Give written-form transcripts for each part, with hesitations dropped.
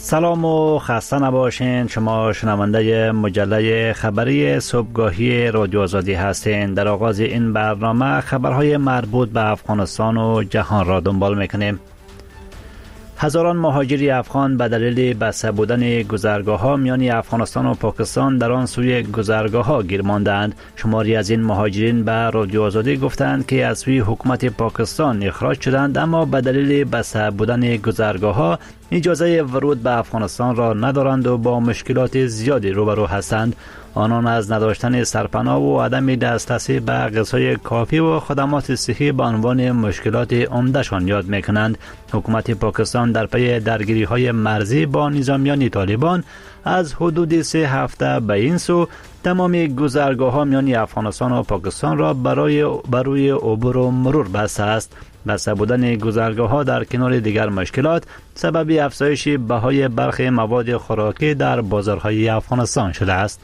سلام و خسته نباشین. شما شنونده مجله خبری صبحگاهی رادیو آزادی هستین. در آغاز این برنامه خبرهای مربوط به افغانستان و جهان را دنبال میکنیم. هزاران مهاجری افغان به دلیل بسته بودن گذرگاه‌ها میان افغانستان و پاکستان در آن سوی گذرگاه‌ها گیر ماندند. شماری از این مهاجرین به رادیو آزادی گفتند که از سوی حکومت پاکستان اخراج شدند، اما به دلیل بسته بودن گذرگاه‌ها اجازه ورود به افغانستان را ندارند و با مشکلات زیادی روبرو هستند. آنان از نداشتن سرپناه و عدم دسترسی به غذای کافی و خدمات صحی به عنوان مشکلات عمده‌شان یاد می‌کنند. حکومت پاکستان در پی درگیری‌های مرزی با نظامیان طالبان از حدود 3 هفته به این سو تمام گذرگاه‌ها میان افغانستان و پاکستان را برای عبور و مرور بسته است. بسته بودن گذرگاه‌ها در کنار دیگر مشکلات سبب افزایش بهای برخی مواد خوراکی در بازارهای افغانستان شده است.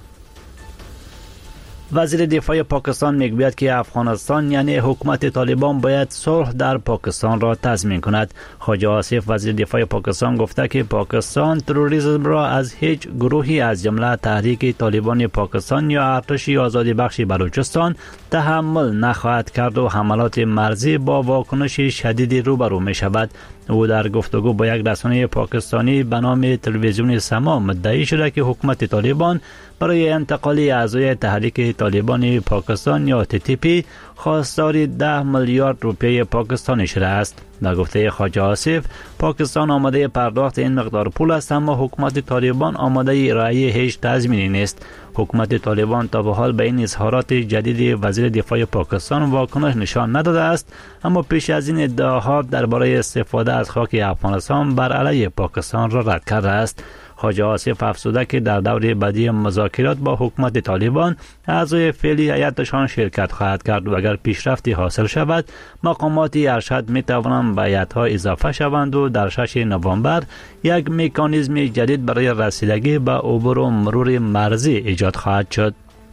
وزیر دفاع پاکستان میگوید که افغانستان یعنی حکومت طالبان باید صلح در پاکستان را تضمین کند. خواجه آصف وزیر دفاع پاکستان گفته که پاکستان تروریسم را از هیچ گروهی از جمله تحریک طالبان پاکستان یا ارتش آزادی بخش بلوچستان تحمل نخواهد کرد و حملات مرزی با واکنش شدید روبرو می شود. او در گفتگو با یک رسانه پاکستانی به نام تلویزیون سما مدعی شده که حکومت طالبان برای انتقال اعضای تحریک طالبان پاکستان یا TTP خواستار 10 میلیارد روپیه پاکستانی شده است. در گفته خواجه آصف، پاکستان آماده پرداخت این مقدار پول است، اما حکومت طالبان آماده ارائه هیچ تضمینی نیست. حکومت طالبان تا به حال به این اظهارات جدید وزیر دفاع پاکستان واکنش نشان نداده است، اما پیش از این ادعاها درباره استفاده از خاک افغانستان بر علیه پاکستان را رد کرده است. خواجه آصف افزوده که در دور بعدی مذاکرات با حکومت طالبان اعضای فعلی هیئتشان شرکت خواهد کرد و اگر پیشرفتی حاصل شود مقامات ارشد می توانند به هیئت‌ها اضافه شوند و در 6 نوامبر یک مکانیزم جدید برای رسیدگی به عبور و مرور مرزی ایجاد خواهد شد.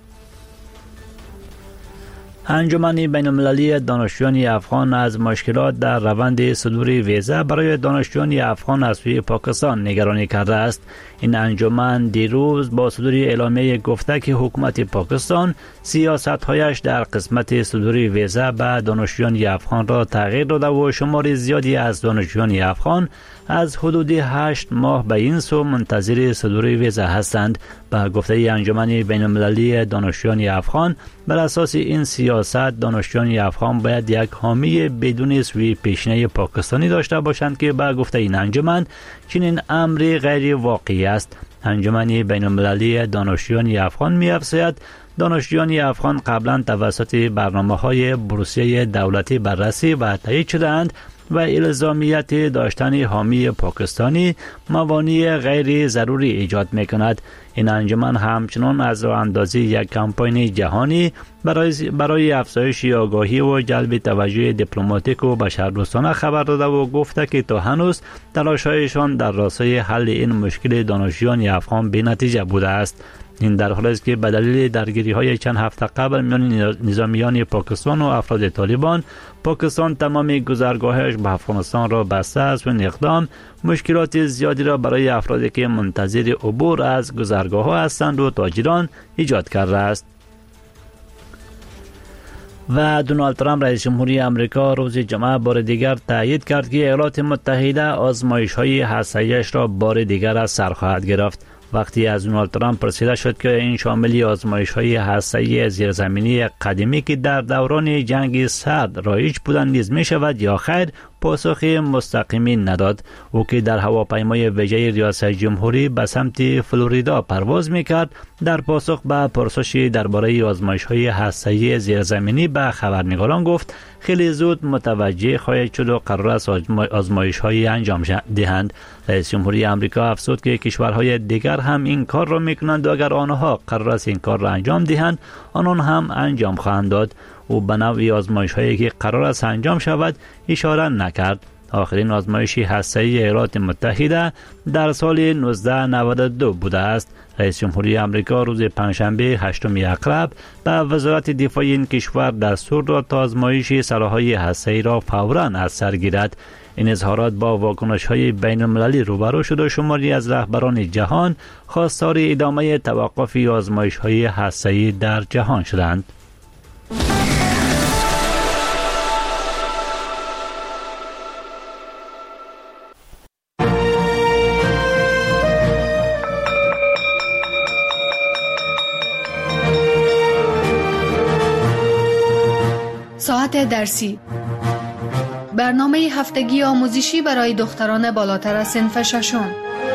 انجمن بین‌المللی دانشجویان افغان از مشکلات در روند صدور ویزا برای دانشجویان افغان از سوی پاکستان نگرانی کرده است. این انجمن دیروز با صدور اعلامیه گفته که حکومت پاکستان سیاست‌هایش در قسمت صدور ویزا به دانشجویان افغان را تغییر داده و شمار زیادی از دانشجویان افغان از حدود 8 ماه به این سو منتظر صدور ویزا هستند. به گفته انجمن بین‌المللی دانشجویان افغان، بر اساس این سیاست دانشجویان افغان باید یک حامی بدون سوی پیشینه پاکستانی داشته باشند که به گفته این انجمن چنین امری غیر واقعی است. انجمن بین‌المللی دانشجویان افغان می‌افزاید دانشجویان افغان قبلا توسط برنامه‌های بورسیه دولتی بررسی و تایید شده‌اند و الزامیت داشتن حامی پاکستانی موانع غیر ضروری ایجاد می‌کند. این انجمن همچنان از راه اندازی یک کمپاین جهانی برای افزایش آگاهی و جلب توجه دیپلماتیک و بشردوستانه خبر داده و گفته که تا هنوز تلاش‌هایشان در راستای حل این مشکل دانشجویان افغان بی‌نتیجه بوده است. این در حالی است که به دلیل درگیری‌های چند هفته قبل میان نظامیان پاکستان و افراد طالبان، پاکستان تمام گذرگاهش به افغانستان را بسته است و این اقدام مشکلات زیادی را برای افرادی که منتظر عبور از گذرگاه‌ها هستند و تاجران ایجاد کرده است. و دونالد ترامپ رئیس جمهوری آمریکا روز جمعه بار دیگر تایید کرد که ایالات متحده آزمایش‌های هسته‌ایش را بار دیگر از سر خواهد گرفت. وقتی از دونالد ترامپ پرسیده شد که این شامل آزمایش‌های هسته‌ای زیرزمینی قدیمی که در دوران جنگ سرد رایج بودند نیز می‌شود یا خیر، پاسخ مستقیمی نداد. او که در هواپیمای ویژه ریاست جمهوری به سمت فلوریدا پرواز می‌کرد، در پاسخ به پرسشی درباره آزمایش‌های هسته‌ای زیرزمینی به خبرنگاران گفت خیلی زود متوجه خواهد شد و قرار است آزمایش‌هایی انجام دهند. رئیس جمهوری آمریکا افزود که کشورهای دیگر هم این کار را می‌کنند و اگر آنها قرار است این کار را انجام دهند، آنان هم انجام خواهند داد. او به نوع آزمایش‌هایی که قرار است انجام شود اشاره نکرد. آخرین آزمایش هسته‌ای ایالات متحده در سال 1992 بوده است. رئیس جمهوری آمریکا روز پنجشنبه 8 اکتبر به وزارت دفاع این کشور دستور داد تا آزمایش سلاح‌های هسته‌ای را فوراً از سر گیرد. این اظهارات با واکنش‌های بین‌المللی روبرو شد و شماری از رهبران جهان خواستار ادامه توقف آزمایش‌های هسته‌ای در جهان شدند. ساعت درسی، برنامه هفتگی آموزشی برای دختران بالاتر از صنف ششم.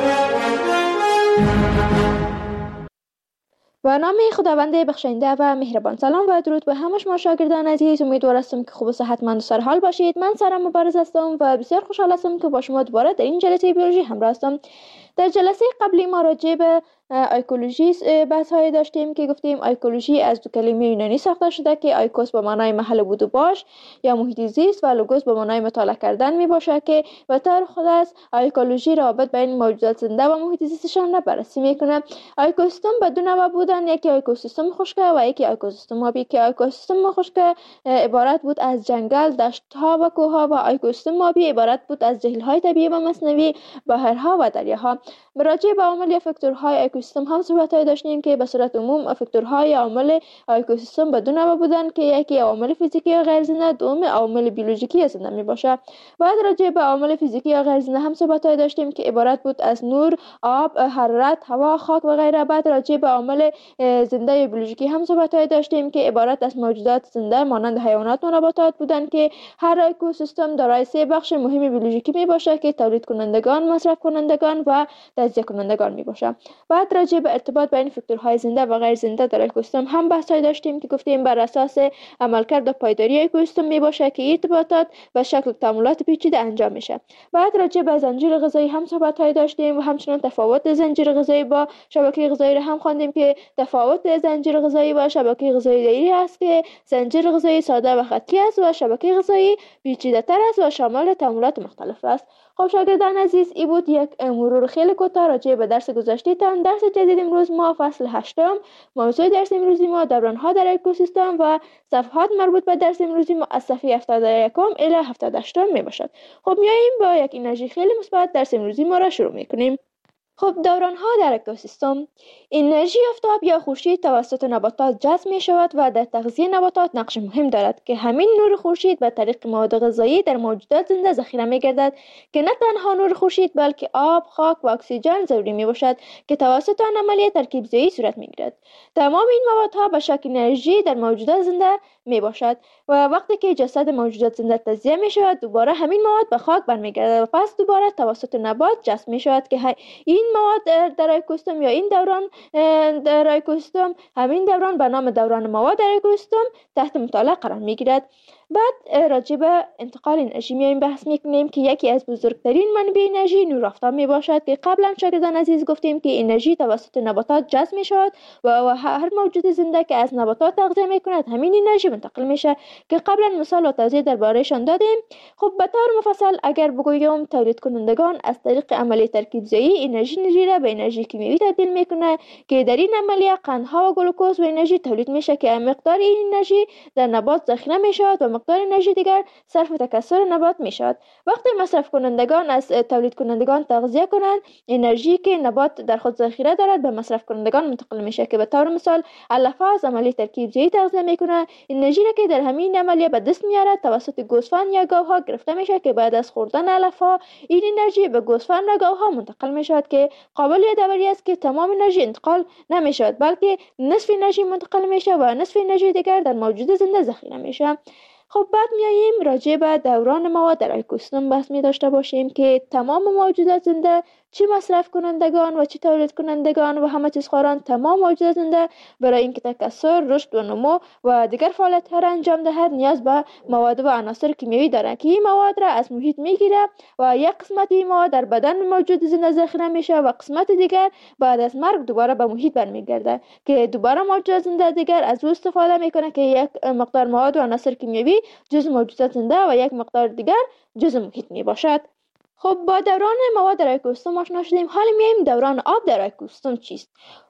برنامه خداوند بخشنده و مهربان. سلام و درود به همه شما شاگردان عزیز. امیدوار هستم که خوب و صحتمند و سرحال باشید. من سارا مبارز هستم و بسیار خوشحال هستم که با شما دوباره در این جلسه بیولوژی همراه هستم. در جلسه قبلی ما راجع به ایکولوژی بحث های داشتیم که گفتیم ایکولوژی از دو کلمه یونانی ساخته شده که ایکوس به معنای محل بود و باش یا محیط زیست و لوگوس به معنای مطالعه کردن می باشه که به طور خاص ایکولوژی رابط بین موجودات زنده و محیط زیستشان را بررسی میکنه. اکوسیستم به دو نوع بودن، یکی اکوسیستم خشک و یکی اکوسیستم آبی که اکوسیستم خشک عبارت بود از جنگل، دشت‌ها و کوه‌ها و اکوسیستم آبی عبارت بود از جهیل‌های طبیعی و مصنوعی، بحرها و دریاها. راجع به عوامل یا فاکتورهای اکوسیستم هم صحبت‌های داشتیم که به صورت عموم فاکتورهای عامل اکوسیستم به دو نوع بودن که یکی عوامل فیزیکی یا غیر زنده، دوم عوامل بیولوژیکی زنده میباشه. بعد راجع به عوامل فیزیکی یا غیر زنده هم صحبت‌های داشتیم که عبارت بود از نور، آب، حرارت، هوا، خاک و غیره. بعد راجع به عوامل زنده یا بیولوژیکی هم صحبت‌های داشتیم که عبارت از موجودات زنده مانند حیوانات و نباتات بودن که هر اکوسیستم دارای سه بخش مهم بیولوژیکی میباشه که تولید کنندگان، مصرف کنندگان و تجزیه کنندگان میباشه. بعد راجع به ارتباط بین فاکتورهای زنده و غیر زنده در اکوسیستم هم بحث‌های داشتیم که گفتیم بر اساس عملکرد و پایداری اکوسیستم میباشه که ارتباطات و شکل تعاملات پیچیده انجام میشه. بعد راجع به زنجیره غذایی هم صحبت‌های داشتیم و همچنین تفاوت زنجیره غذایی با شبکه غذایی را هم خواندیم که تفاوت زنجیره غذایی با شبکه غذایی دایی است که زنجیره غذایی ساده و خطی است و شبکه غذایی پیچیده‌تر است و شامل تعاملات مختلف است. خب شاگردان عزیز، این بود یک مرور خیلی کوتاه راجع به درس گذشته‌تان. درس جدید امروز ما فصل 8، موضوع درس امروزی ما دوران‌ها در اکوسیستم و صفحات مربوط به درس امروزی ما از صفحه 71 الی 78 میباشد. خب میاییم با یک انرژی خیلی مثبت درس امروزی ما را شروع میکنیم. خب دوران‌ها در اکوسیستم، انرژی آفتاب یا خورشید توسط نباتات جذب می شود و در تغذیه نباتات نقش مهم دارد که همین نور خورشید به طریق مواد غذایی در موجودات زنده ذخیره می گردد که نه تنها نور خورشید بلکه آب، خاک و اکسیژن ضروری می باشد که توسط آن عملیه ترکیب زایی صورت می گیرد. تمام این موادها به شکل انرژی در موجودات زنده می باشد و وقتی که جسد موجودات زنده تجزیه می شود دوباره همین مواد به خاک برمیگردد و پس دوباره توسط نبات جذب می شود که این مواد در اکوسیستم یا این دوران در اکوسیستم، همین دوران به نام دوران مواد در اکوسیستم تحت مطالعه قرار می گیرد. بعد راجع به انتقال انرژی میایم بحث میکنیم که یکی از بزرگترین منابع انرژی نور آفتاب می باشد که قبلا شاگردان عزیز گفتیم که انرژی توسط نباتات جذب می شود و هر موجود زنده که از نباتات تغذیه می کند همین انرژی منتقل میشه که قبلا مثال و توضیح دربارهشان دادیم. خب به طور مفصل اگر بگویم تولید کنندگان از طریق عملیه ترکیب زایی انرژی را به انرژی کیمیایی تبدیل میکنه که در این عملیه قندها و گلوکوز و انرژی تولید میشه که مقدار این انرژی در نبات ذخیره میشود و مقدار انرژی دیگر صرف تکثر نبات می شود. وقتی مصرف کنندگان از تولید کنندگان تغذیه کنند، انرژی که نبات در خود ذخیره دارد به مصرف کنندگان منتقل میشه که به طور مثال علفه از عملیه ترکیب زایی تغذیه میکنه. انرژی را که در همین عملیه به دست میارد توسط گوسفند یا گاوها گرفته میشه که بعد از خوردن علفها این انرژی به گوسفند و گاوها منتقل میشود که قابل یادآوری است که تمام انرژی انتقال نمیشود بلکه نصف انرژی منتقل میشه و نصف انرژی دیگر در موجود زنده ذخیره میشه. خب بعد میاییم راجع به دوران مواد در اکوسیستم بحث می داشته باشیم که تمام موجودات زنده چه مصرف کنندگان و چه تولید کنندگان و همه چیز خواران تمام موجودات زنده برای اینکه تکثر، رشد و نمو و دیگر فعالیت‌ها را انجام دهد نیاز به مواد و عناصر کیمیایی دارند که این مواد را از محیط میگیره و یک قسمت این مواد در بدن موجود زنده ذخیره میشه و قسمت دیگر بعد از مرگ دوباره به محیط برمیگرده که دوباره موجودات زنده دیگر از او استفاده میکنه که یک مقدار مواد و عناصر کیمیایی جزء موجودات زنده و یک مقدار دیگر جزء محیط می باشد. خب با دوران مواد در اکوسیستم آشنا شدیم. حالا میایم دوران آب در اکوسیستم چیست؟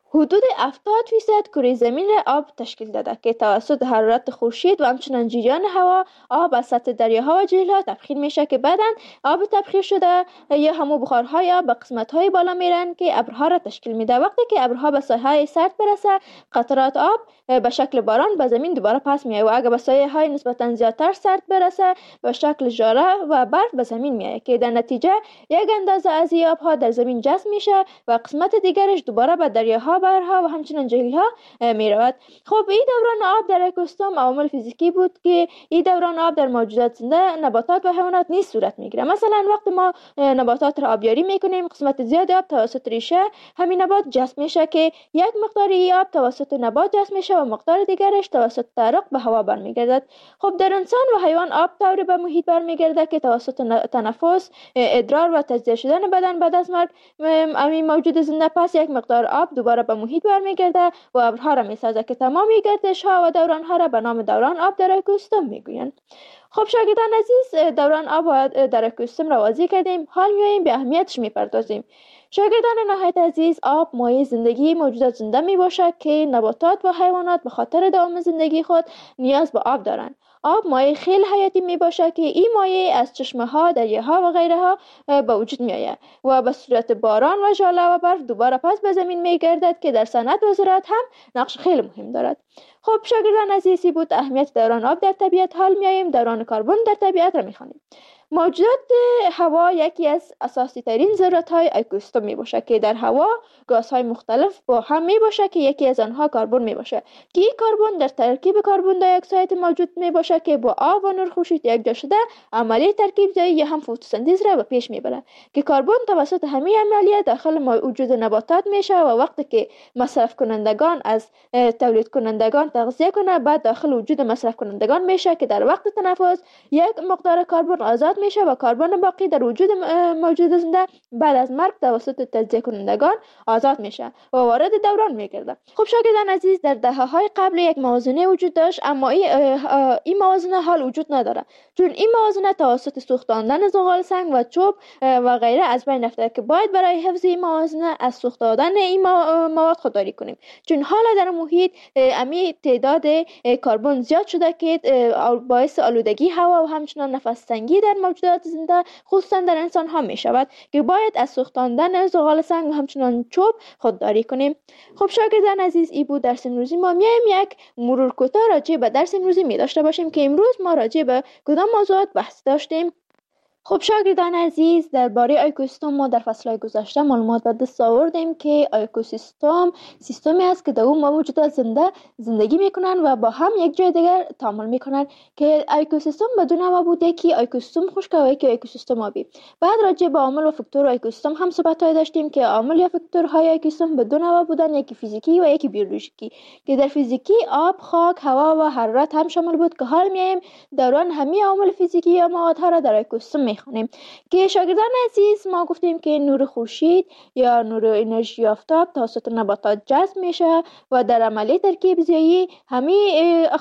حدود 70% کره زمین را آب تشکیل داده که توسط حرارت خورشید و همچنین جریان هوا آب از سطح دریاها و جهیل‌ها تبخیر میشه که بعداً آب تبخیر شده یا همو بخارها به قسمت‌های بالا میرن که ابرها را تشکیل میده. وقتی که ابرها به ساحه‌های سرد برسه، قطرات آب به شکل باران به زمین دوباره پس میاد و اگر به ساحه‌های نسبتاً زیادتر سرد برسه، به شکل ژاره و برف به زمین میاد که در نتیجه یک اندازه از این آب‌ها در زمین جذب میشه و قسمت دیگرش دوباره به دریاها، بحرها و همچنین جهیل‌ها میرود. خب این دوران آب در اکوسیستم عوامل فیزیکی بود که این دوران آب در موجودات زنده، نباتات و حیوانات نیز صورت میگیره. مثلا وقتی ما نباتات را آبیاری میکنیم، قسمت زیاد آب توسط ریشه همین نبات جذب میشه که یک مقدار آب توسط نبات جذب میشه و مقدار دیگرش توسط تعرق به هوا برمیگردد. خب در انسان و حیوان آب طوری به محیط برمیگرده که توسط تنفس، ادرار و تجزیه شدن بدن بعد از مرگ همین موجود زنده پس یک مقدار آب دوباره به محیط برمیگرده و ابرها را میسازه که تمامی گردش ها و دوران ها را به نام دوران آب در اکوسیستم میگویند. خب شاگردان عزیز، دوران آب در اکوسیستم را واضح کردیم، حال میایم به اهمیتش میپردازیم. شاگردان نهایت عزیز، آب مایه زندگی موجودات زنده می باشد که نباتات و حیوانات به خاطر دوام زندگی خود نیاز به آب دارند. آب مایه خیلی حیاتی می باشد که این مایه از چشمه ها، دریاها و غیره ها به وجود می آید و به صورت باران و ژاله و برف دوباره پس به زمین می گردد که در صنعت و زراعت هم نقش خیلی مهم دارد. خب شاگردان عزیزی بود اهمیت دوران آب در طبیعت. حال می آییم دوران کربن در طبیعت را می خوانیم. موجودات هوا یکی از اساسی ترین ذرات های اکوسیستم می باشه که در هوا گازهای مختلف با هم می باشه که یکی از آنها کربن می باشه که این کربن در ترکیب کربن دی اکساید موجود می باشه که با آب و نور خورشید یکجا شده عملیه ترکیب زایی یا هم فتوسنتز را به پیش می بره که کربن توسط همین عملیه داخل وجود نباتات میشه و وقتی که مصرف کنندگان از تولید کنندگان تغذیه کنه بعد داخل وجود مصرف کنندگان میشه که در وقت تنفس یک مقدار کربن آزاد میشه و کربن باقی در وجود موجود زنده بعد از مرگ توسط تجزیه کنندگان آزاد میشه و وارد دوران میگرده. خب شاگردان عزیز، در دهه‌های قبل یک موازنه وجود داشت، اما این موازنه حال وجود نداره، چون این موازنه توسط سوختاندن زغال سنگ و چوب و غیره از بین رفته که باید برای حفظ این موازنه از سوختاندن این مواد خودداری کنیم، چون حالا در محیط امی تعداد کربن زیاد شده که باعث آلودگی هوا و همچنین نفس تنگی در موجودات زنده خصوصا در انسان ها می شود که باید از سوختاندن زغال سنگ و همچنان چوب خودداری کنیم. خب شاگردان عزیز، این بود درس امروزی ما. میایم یک مرور کوتاه راجع به درس امروزی می داشته باشیم که امروز ما راجع به کدام موضوعات بحث داشتیم. خب شاگردان عزیز، درباره اکوسیستم ما در فصل‌های گذشته معلومات به دست آوردیم که اکوسیستم سیستمی است که در اون موجودات زنده زندگی میکنن و با هم یک جای دیگر تعامل میکنن که اکوسیستم بدون نوع بوده که اکوسیستم خشک و یکی اکوسیستم آبی. بعد راجع به عامل و فاکتور اکوسیستم هم صحبت‌های داشتیم که عامل یا فاکتورهای اکوسیستم بدون نوع بودن، یکی فیزیکی و یکی بیولوژیکی، که در فیزیکی آب، خاک، هوا و حرارت هم شامل بود که حال میایم دوران همه عوامل فیزیکی یا موادها را در اکوسیستم میخونیم. که شاگردان عزیز، ما گفتیم که نور خورشید یا نور انرژی آفتاب توسط نباتات جذب میشه و در عملیه ترکیب زایی همه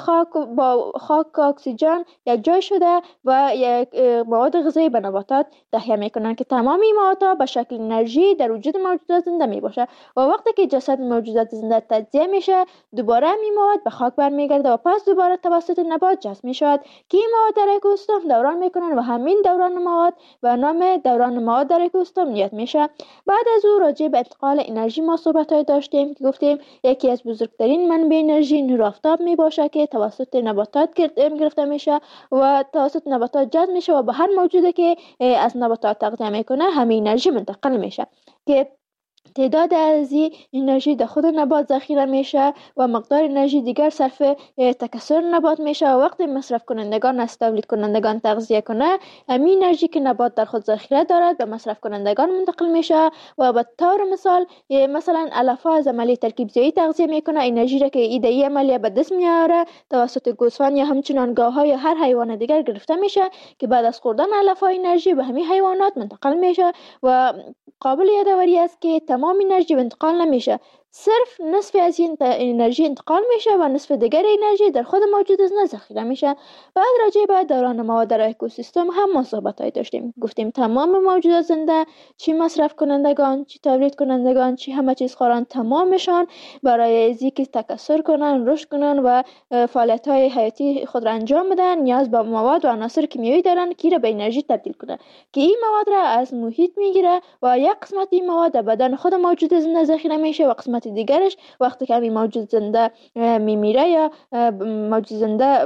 خاک اکسیژن یک جای شده و یک مواد غذایی به نباتات تهیه میکنن که تمام این موادها به شکل انرژی در وجود موجودات زنده میباشه و وقتی که جسد موجودات زنده تجزیه میشه دوباره این مواد به خاک برمیگرده و پس دوباره توسط نبات جذب میشود که این مواد در اکوسیستم دوران میکنن و همین دوران مواد به نام دوران مواد در اکوسیستم یاد میشه. بعد از او راجع به انتقال انرژی ما صحبت‌های داشتیم که گفتیم یکی از بزرگترین منبع انرژی نور آفتاب میباشه که توسط نباتات گرفته میشه و توسط نباتات جذب میشه و به هر موجودی که از نباتات تغذیه میکنه همین انرژی منتقل میشه که تعداد از این انرژی در خود نبات ذخیره میشه و مقدار انرژی دیگر صرف تکثر نبات میشه و وقتی مصرف کنندگان از تولید کنندگان تغذیه کنه همین انرژی که نبات در خود ذخیره دارد به مصرف کنندگان منتقل میشه و به طور مثلا علفا از عملیه ترکیب زایی تغذیه میکنه انرژی را که ایده عملیه به دست میاره توسط گوسفند یا همچنان گاوها یا هر حیوان دیگر گرفته میشه که بعد از خوردن علفا انرژی به همین حیوانات منتقل میشه و قابل یادآوری است که تمام انرژی انتقال نمیشه، صرف نصف از این انرژی انتقال میشه و نصف دیگر انرژی در خود موجود زنده ذخیره میشه. بعد راجع به دوران مواد در اکوسیستم هم ما صحبت‌های داشتیم. گفتیم تمام موجودات زنده، چی مصرف کنندگان، چی تولید کنندگان، چی همه چیز خوران، تمامشان برای از اینکه تکثر کنن، رشد کنن و فعالیت‌های حیاتی خود را انجام بدن نیاز به مواد و عناصر کیمیایی دارن که را به انرژی تبدیل کنن، که این مواد را از محیط میگیره و یک قسمت این مواد در بدن خود موجود زنده ذخیره میشه و قسمت دیگرش وقتی که این موجود زنده میمیره یا موجود زنده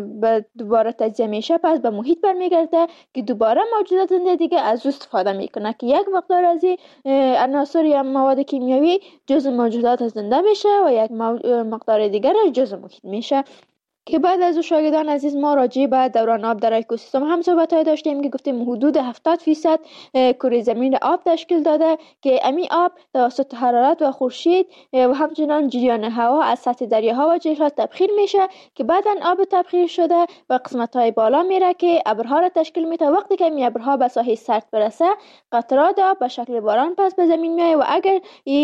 دوباره تجزیه میشه پس به محیط برمیگرده که دوباره موجودات زنده دیگه از استفاده میکنه که یک مقدار از این عناصر یا مواد کیمیایی جزء موجودات زنده میشه و یک مقدار دیگر جزء محیط میشه. که بعد از شاگردان عزیز ما راجع به دوران آب در اکوسیستم هم صحبت‌های داشتیم که گفتیم حدود 70% کره زمین آب تشکیل داده که امی آب توسط حرارت و خورشید و همچنان جریان هوا از سطح دریاها و جهیلات تبخیر میشه که بعداً آب تبخیر شده و قسمت‌های بالا میره که ابرها را تشکیل میده. وقتی که این ابرها به ساحل سرد برسه قطرات آب به شکل باران پس به زمین میاد و اگر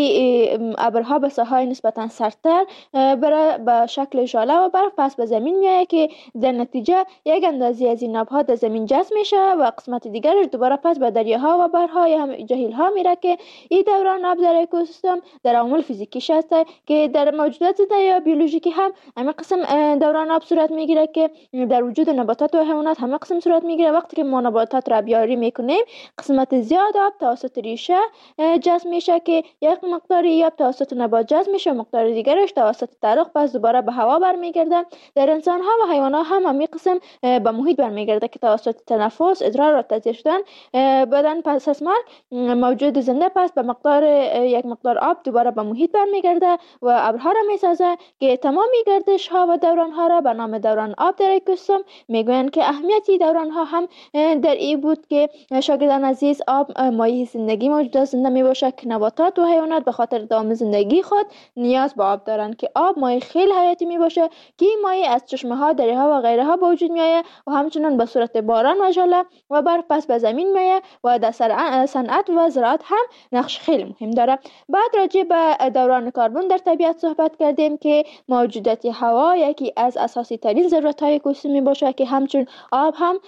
این ابرها به ساحل نسبتاً سردتر بره به شکل ژاله و برف پس به زمین میاد که در نتیجه یک اندازه از این آبها در زمین جذب میشه و قسمت دیگرش دوباره پس به دریاها و بحرها یا هم جهیل‌ها میره که این دوران آب در اکوسیستم در عوامل فیزیکیش هست که در موجودات زنده یا بیولوژیکی هم همه قسم دوران آب صورت میگیره که در وجود نباتات و حیوانات همه قسم صورت میگیره. وقتی که ما نباتات را بیاری میکنیم قسمت زیاد آب توسط ریشه جذب میشه که یک مقداری آب توسط نبات جذب میشه و مقدار دیگرش توسط ترق پس دوباره به هوا برمیگرده. در انسان ها و حیوانات هم همین قسم به محیط برمیگرده که توسط تنفس، ادرار و تجزیه شدن بدن پس از مرگ موجود زنده پس به مقدار یک مقدار آب دوباره به محیط برمیگرده و ابرها را میسازه که تمامی گردش ها و دوران ها را به نام دوران آب در اکوسیستم میگویند که اهمیتی دوران ها هم در این بود که شاگردان عزیز آب مایه زندگی موجودات زنده می باشه که نباتات و حیوانات به خاطر دوام زندگی خود نیاز به آب دارند که آب مایه خیلی حیاتی می باشه که این مایه از چشمه ها، دریاها و غیره ها به وجود می آید و همچنان به صورت باران و ژاله و برف پس به زمین می آید و در صنعت و زراعت هم نقش خیلی مهم داره. بعد راجع به دوران کربن در طبیعت صحبت کردیم که موجودات هوا یکی از اساسی ترین ضرورت های اکوسیستم می باشه که همچون آب هم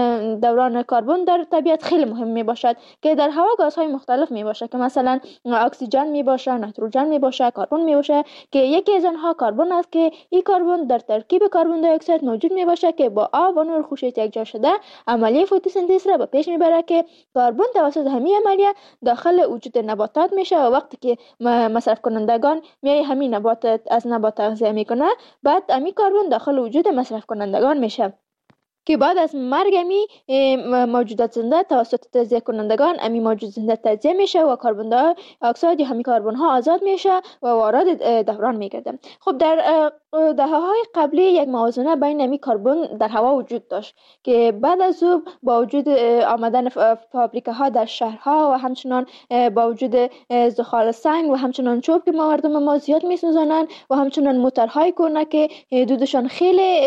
دوران کربن در طبیعت خیلی مهم می باشد که در هوا گازهای مختلف می باشه که مثلا اکسیژن می باشه، نیتروژن می باشه، کربن می باشه که یکی از آنها کربن است که این کربن در ترکیب کربن دی اکساید موجود می باشه که با آب و نور خورشید یکجا شده عملیه فتوسنتز را به پیش می بره که کربن توسط همین عملیه داخل وجود نباتات میشه و وقتی که مصرف کنندگان میای همین نبات از نبات تغذیه میکنه بعد همین کربن داخل وجود مصرف کنندگان میشه که بعد از مرگ امی موجودات زنده توسط تجزیه کنندگان امی موجود زنده تجزیه میشه و کربن دی اکساید یا همین کربن ها آزاد میشه و وارد دوران میگرده. خب در دهه‌های قبلی یک موازنه بین امی کربن در هوا وجود داشت که بعد از او با وجود آمدن فابریکه ها در شهرها و همچنان با وجود زغال سنگ و همچنان چوب که مردم ما زیاد میسوزانند و همچنان موتورهای کهنه که دودشان خیلی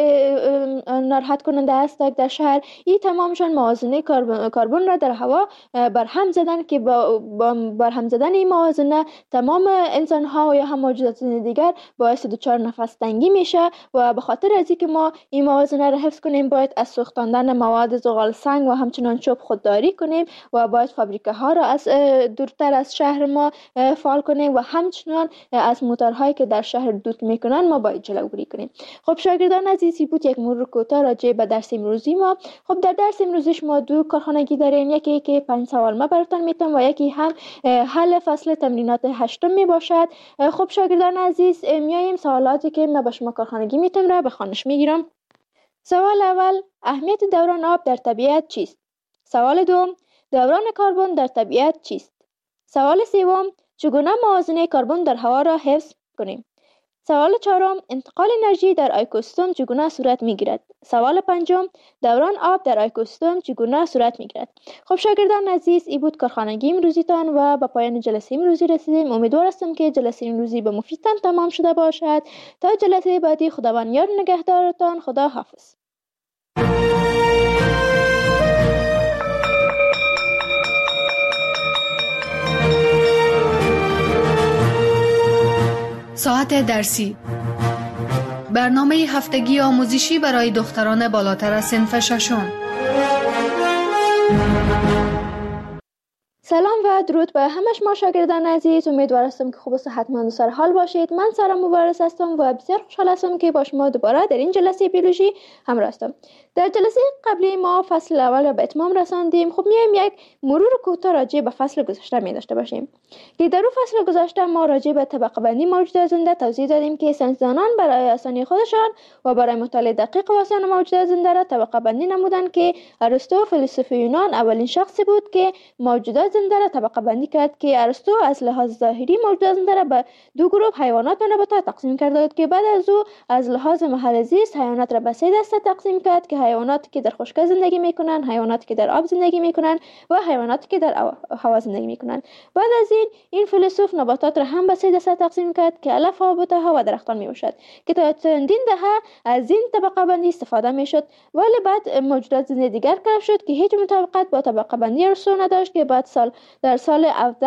ناراحت کننده است در شهر، این تمامشان موازنه کربن را در هوا برهم زدن که با برهم زدن این موازنه تمام انسان ها و یا هم موجودات دیگر باعث دچار نفس تنگی میشه و به خاطر از اینکه ما این موازنه را حفظ کنیم باید از سوختاندن مواد زغال سنگ و همچنان چوب خودداری کنیم و باید فابریکه ها را از دورتر از شهر ما فعال کنیم و همچنان از موتورهایی که در شهر دود میکنن ما باید جلوگیری کنیم. خب شاگردان عزیزی بود یک مرور کوتاه راجع به درس امروزی ما. خب در درس امروزش ما دو کارخانگی داریم، یکی که 5 سوال ما براتون میتونم و یکی هم حل فصل تمرینات 8 می باشد. خب شاگردان عزیز میایم سوالاتی که ما به شما کارخانگی میتونم را به خوانش میگیرم. سوال اول، اهمیت دوران آب در طبیعت چیست؟ سوال دوم، دوران کربن در طبیعت چیست؟ سوال سوم، چگونه موازنه کربن در هوا را حفظ کنیم؟ سوال چهارم، انتقال انرژی در اکوسیستم چگونه صورت میگیرد؟ سوال پنجم، دوران آب در اکوسیستم چگونه صورت میگیرد؟ خب شاگردان عزیز این بود کارخانگی امروزیتان و به پایان جلسه امروزی رسیدیم. امیدوار هستم که جلسه امروزی به مفیدتان تمام شده باشد. تا جلسه بعدی خداوند یار نگهدارتان. خدا حافظ. ساعت درسی، برنامه هفتگی آموزشی برای دختران بالاتر از صنف ششم. سلام و درود به همه شما شاگردان عزیز. امیدوار هستم که خوب و صحتمند و سر حال باشید. من سارا مبارز هستم و بسیار خوشحال هستم که با شما دوباره در این جلسه بیولوژی همراه هستم. در جلسه قبلی ما فصل اول را به اتمام رساندیم. خب میایم یک مرور کوتاه راجع به فصل گذشته می داشته باشیم که در اون فصل گذشته ما راجع به طبقه بندی موجودات زنده توضیح دادیم که ساینسدانان برای آسانی خودشان و برای مطالعه دقیق واسان موجودات زنده را طبقه بندی نمودند که ارسطو فیلسوف یونان اولین شخصی بود که موجودات زنده را طبقه بندی کرد که ارسطو از لحاظ ظاهری موجودات زنده را به دو گروه حیوانات و نباتات تقسیم کرده بود که بعد از او از لحاظ محل زیست حیوانات را به سه دسته تقسیم کرد که حیواناتی که در خشکی زندگی میکنن، حیواناتی که در آب زندگی میکنن و حیواناتی که در هوا زندگی میکنن. بعد از این فیلسوف نباتات را هم به سه دسته تقسیم کرد که علف ها، بوته ها و درختان میباشد که تا چندین دهه از این طبقه بندی استفاده میشد، ولی بعد موجودات زنده دیگر کشف شد که هیچ مطابقت با طبقه بندی ارسطو نداشت که بعد در سال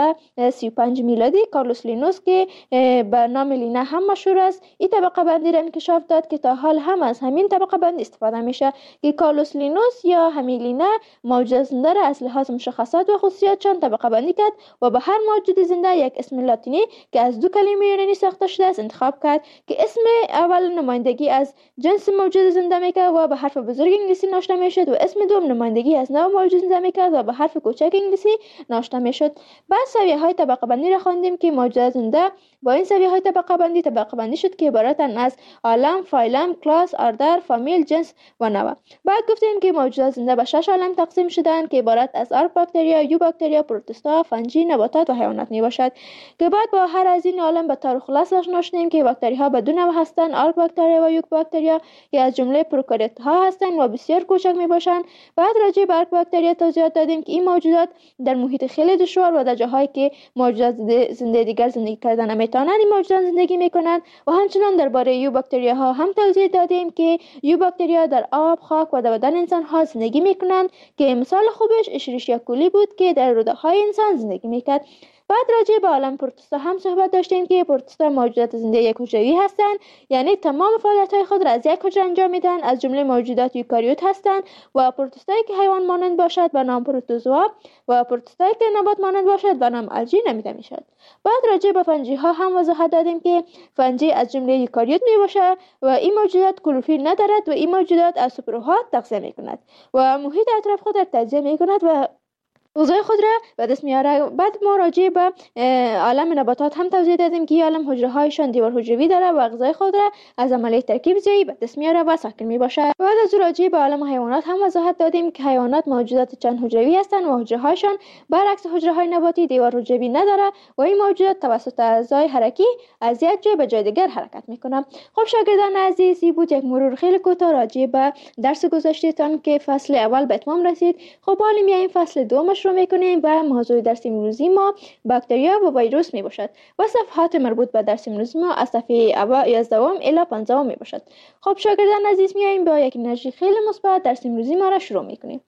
1735 میلادی کارلوس لینوس که به نام لینا هم مشهور است این طبقه بندی را انکشاف داد که تا حال هم از همین طبقه بندی استفاده میشه که کارلوس لینوس یا همین لینا موجود زنده را از لحاظ مشخصات و خصوصیاتشان طبقه بندی کرد و به هر موجود زنده یک اسم لاتینی که از دو کلمه یونانی ساخته شده است انتخاب کرد که اسم اول نمایندگی از جنس موجود زنده میکرد و به حرف بزرگ انگلیسی نوشته میشد و اسم دوم نمایندگی از نوع موجود زنده میکرد و به حرف کوچک انگلیسی نوشته میشد. بعد سویه‌های طبقه بندی را خواندیم که موجودات زنده با این سویه‌های طبقه بندی شد که عبارتند از عالم، فایلم، کلاس، اردر، فامیل، جنس و نوع. بعد گفتیم که موجودات زنده به 6 عالم تقسیم شدند که عبارت از آرک باکتریا، یو باکتریا، پروتوستا، فنجی، نباتات و حیوانات میباشد که بعد با هر از این عالم به طور خلاص آشنا شدیم که باکتری ها به دو نوع هستند، آرک باکتریا و یوک باکتریا که از جمله پروکاریوت ها هستند و بسیار کوچک میباشند. بعد راجع به آرک باکتریا توضیحات دادیم که این موجودات در محیط خیلی دشوار و در جاهایی که موجودات زنده دیگر زندگی کردن نمیتونند این موجودات زندگی میکنند و همچنان درباره یو باکتریا ها هم توضیح دادیم که یو باکتریا در آب، خاک و در بدن انسان ها زندگی میکنند که مثال خوبش اشریشیا کولی بود که در روده های انسان زندگی میکرد. بعد راجع به عالم پروتوستا هم صحبت داشتیم که پروتوستا موجودات زنده یک حجروی هستند، یعنی تمام فعالیت‌های خود را از یک حجره انجام میدن، از جمله موجودات یوکاریوت هستند و پروتوستایی که حیوان مانند باشد به نام پروتوزوا و پروتوستایی که نبات مانند باشد به نام الژی نامیده میشد. بعد راجع به فنجی ها هم وضاحت دادیم که فنجی از جمله یوکاریوت میباشد و این موجودات کلروفیل ندارد و این موجودات از سوپرها تغذیه میکند و محیط اطراف خود را تجزیه میکند و غذای خود را به دست میاره. بعد ما راجع به عالم نباتات هم توضیح دادیم که عالم حجره هایشان دیوار حجروی داره و غذای خود را از عملیه ترکیب زیایی به دست میاره و ساکن میباشه. بعد از راجع به عالم حیوانات هم وضاحت دادیم که حیوانات موجودات چند حجروی هستند و حجره هایشان برعکس حجره های نباتی دیوار حجروی نداره و این موجودات توسط اعضای حرکی از یک جای به جای دیگر حرکت میکنه. خب شاگردان عزیز، این بود یک مرور خیلی کوتاه راجع به درس گذشتهتان که فصل اول به اتمام رسید. خب حالا میایم فصل دوم رو میکنیم و موضوع درس امروزی ما باکتریا و ویروس می باشد و صفحات مربوط به درس امروزی ما از صفحه 11 الی 15 می باشد. خب شاگردان عزیز، میایم با یک انرژی خیلی مثبت درس امروزی ما را شروع میکنیم.